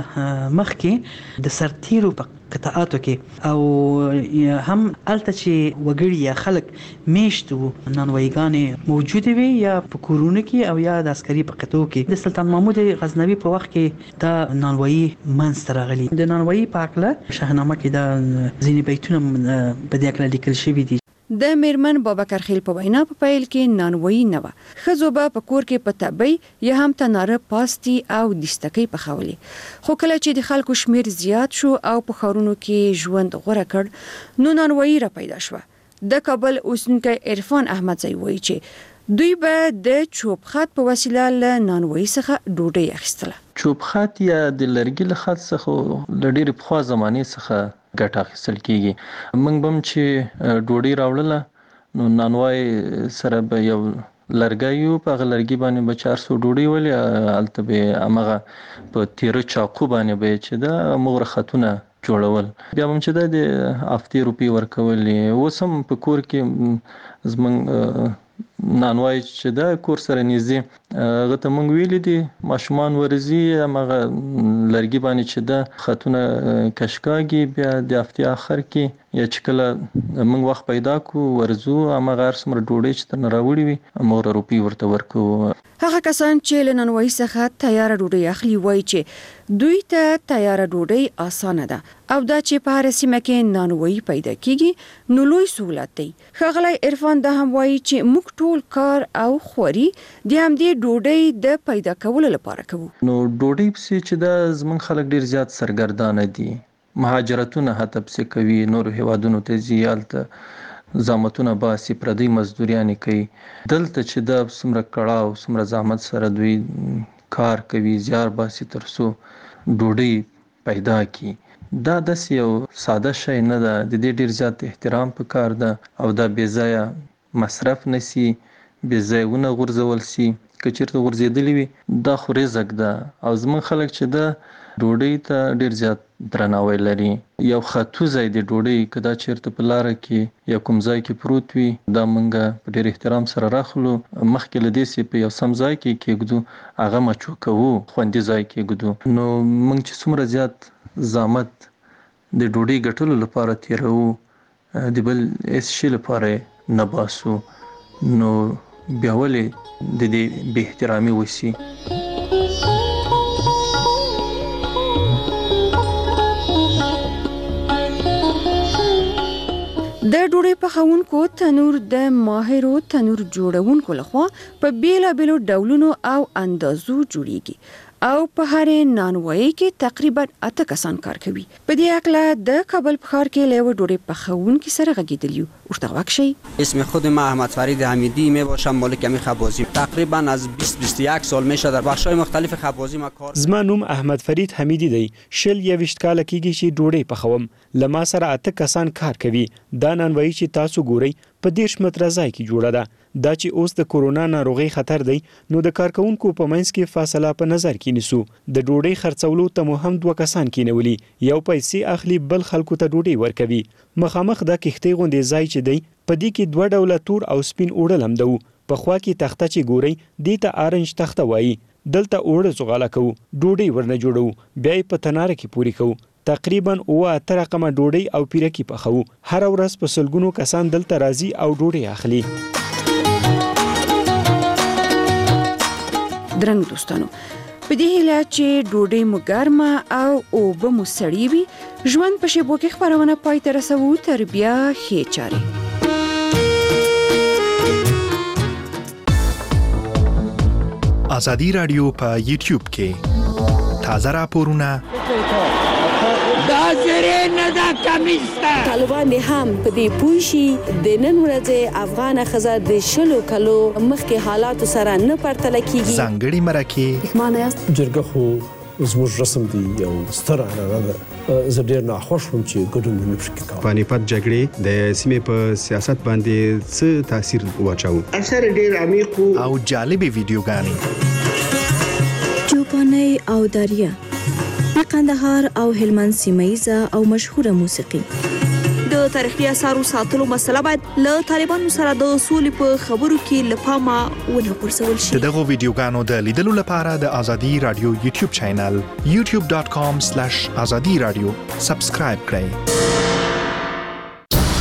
مخکې د سرتیرو په قطعاتو کې او هم الته چې وګړي یا خلک میشتو نانوایګانې موجوده وي یا په کورونو کې او یا د عسکري په قطعو کې. د سلطان محمود غزنوي په وخت کې دا نانوایی منځته راغلي. د نانوایی په اړه شاهنامه کې دا ځینې بیتونه په دې اړه لیکل شوي دي. د میرمن بابکر خیل په وینا په پیل کې نانوایی نه و، ښځو به په کور کې په تبۍ یا هم تناره پاستي او دستکۍ پخولي. خو کله چې د خلکو شمیر زیات شو او په ښارونو کې ژوند غوره کړ نو نانوایی را پیدا شوه. د کابل اوسېدونکی عرفان احمدزی وایي چې دوی به د چوب خط په وسیله له نانوایی څخه ډوډۍ اخیستله. چوب خط یا د لرګي له خط څخه له ډېرې پخوا زمانې څخه ګټه اخیستل کیږي. موږ بم چې ډوډۍ راوړله نو نانوای سره به یو لرګی یو په هغه لرګي باندې به چار سو ډوډۍ ولې هلته به همغه په تیره چاقو باندې به چې دا مغره خطونه جوړول. بیا هم چې دا د هفتې روپۍ ورکولې. اوس هم په کور کې زموږ نانوای چې دا کور سره نږدې هغه ته موږ ویلي دي ماشومان ورځي همغه لرګي باندې چې دا خطونه کشکاږي. بیا د هفتې آخر کې یا چې کله موږ وخت پیدا کو ورځو همغه هر څومره ډوډۍ چې ترنه راوړي وي مغره روپۍ ورته ورکوو. هغه کسان چې له نانوایی څخه تیاره ډوډۍ اخلي وایي چې دوی ته تیاره ډوډۍ اسانه ده او دا چې په هر سیمه کې نانوایی پیدا کیږي نو لوی سہولت دی. ښاغلی عرفان دا هم وایي چې موږ ټول کار او خوري د همدې ډوډۍ د پیدا کولو لپاره کوو. نو ډوډۍ پسې چې دا زموږ خلک ډیر زیات سرګردانه دي، مهاجرتونه حتی پسې کوي، نور هیوادونو ته ځي، هلته زحمتونه باسي، پردۍ مزدوریانې کوي. دلته چې دا څومره کړاو څومره زحمت سره دوی کار کوي، زیار باسي ترڅو ډوډۍ پیدا کی. دا داسې یو ساده شی نه ده، د دې ډیر زیات احترام پکار ده او دا بې ځایه مصرف نسی، بې ځایه ونه غورځول سي. که چیرته غورځېدلی وي دا خو رزق ده او زموږ خلک چې ده ډوډۍ ته ډیر زیات درناوی لري. یو خطو ځای د ډوډۍ که دا چیرته په لاره کې یا کوم ځای کې پروت وي دا موږ په ډیر احترام سره راخلو، مخکې له دې چې په یو سم ځای کې کېږدو هغه مچو کوو، خوندي ځای کې ږدو. نو موږ چې څومره زیات زحمت د ډوډۍ ګټلو لپاره تیرو د بل هیڅ شي لپاره نه باسو نو بیا ولې د دې بې احترامي وشي. د ډوډۍ پخونکو تنور د ماهرو تنور جوړونکو لخوا په بیلابیلو ډولونو او اندازو جوړیږي او په هر نانوایی کې تقریبا اته کسان کار کوي. په دې اړه د کابل په ښار کې له ډوډۍ پخونکو سره غږیدلی ورته واکشي. اسم خود ما احمد فرید حمیدی می باشم، مالک امی خبازی. تقریبا از بیست بیست و یک سال میشه در بخش‌های مختلف خبازی ما کار. زما نوم احمد فرید حمیدی دی. شل یا وشت کال کېږي چې ډوډۍ پخوم. لما سره اته کسان کار کوي. دا نانوایی چې تاسو ګورئ په دیش متر ځای کې جوړه ده. دا چې اوس د کورونا ناروغي خطر دی نو د کارکونکو په منځ کې فاصله په نظر کې نیسو. د ډوډۍ خرڅولو ته مو هم دوه کسان کېنولي، یو پیسې اخلي بل خلکو ته ډوډۍ ورکوي. مخامخ د کښتۍ غوندې ځای چې دی په دې کې دوه ډوله تور او سپین اوړه لمدو. په خوا کې تخته چې ګورئ دې ته آرنج تخته وایي. دلته اوړه زغاله کوو، ډوډۍ ورنه جوړو، بیا یې په تناره کې پوري کوو. تقریبا اوه اته رقمه ډوډۍ او پیرکي پخوو. هر ورځ په سلګونو کسان دلته راځي او ډوډۍ اخلي. درنو دوستانو، په دې هیله چې ډوډۍ مو ګرمه او اوبه مو سړې وي، ژوند په شیبو کې خپرونه پای ته رسوو. تر بیا ښې چارې. ازادي رادیو په یوټیوب کې تازه راپورونه دا زری نه دا کمیسته. طالبان دي هم په دې پوه شي د نن ورځې افغان ښځه د شلو کلو مخکې حالاتو سره نه پرتله کیږي. ځانګړي مرکې پښمانه یاست. جرګه خو زموږ رسم دی او ستر عنعنه ده. زه ډېر ناخوښ وم چې ګډون مې نه شي کولی. پانیپت جګړې د سیمې په سیاست باندې څه تاثیر واچاوه؟ اثر ډېر عمیق او جالبې ویډیوګانې. چوپانۍ او داریه د قندهار او هلمند سیمه او مشهوره موسیقي. د تاریخي اثارو ساتلو مسله باید له طالبانو سره د سولې په خبرو کې له پامه ونه غورځول شي. دغه ویډیوګانو د لیدلو لپاره د ازادي رادیو یوټیوب چینل یوټیوب ډاټ کام سلیش ازادي رادیو سبسکرایب کړئ.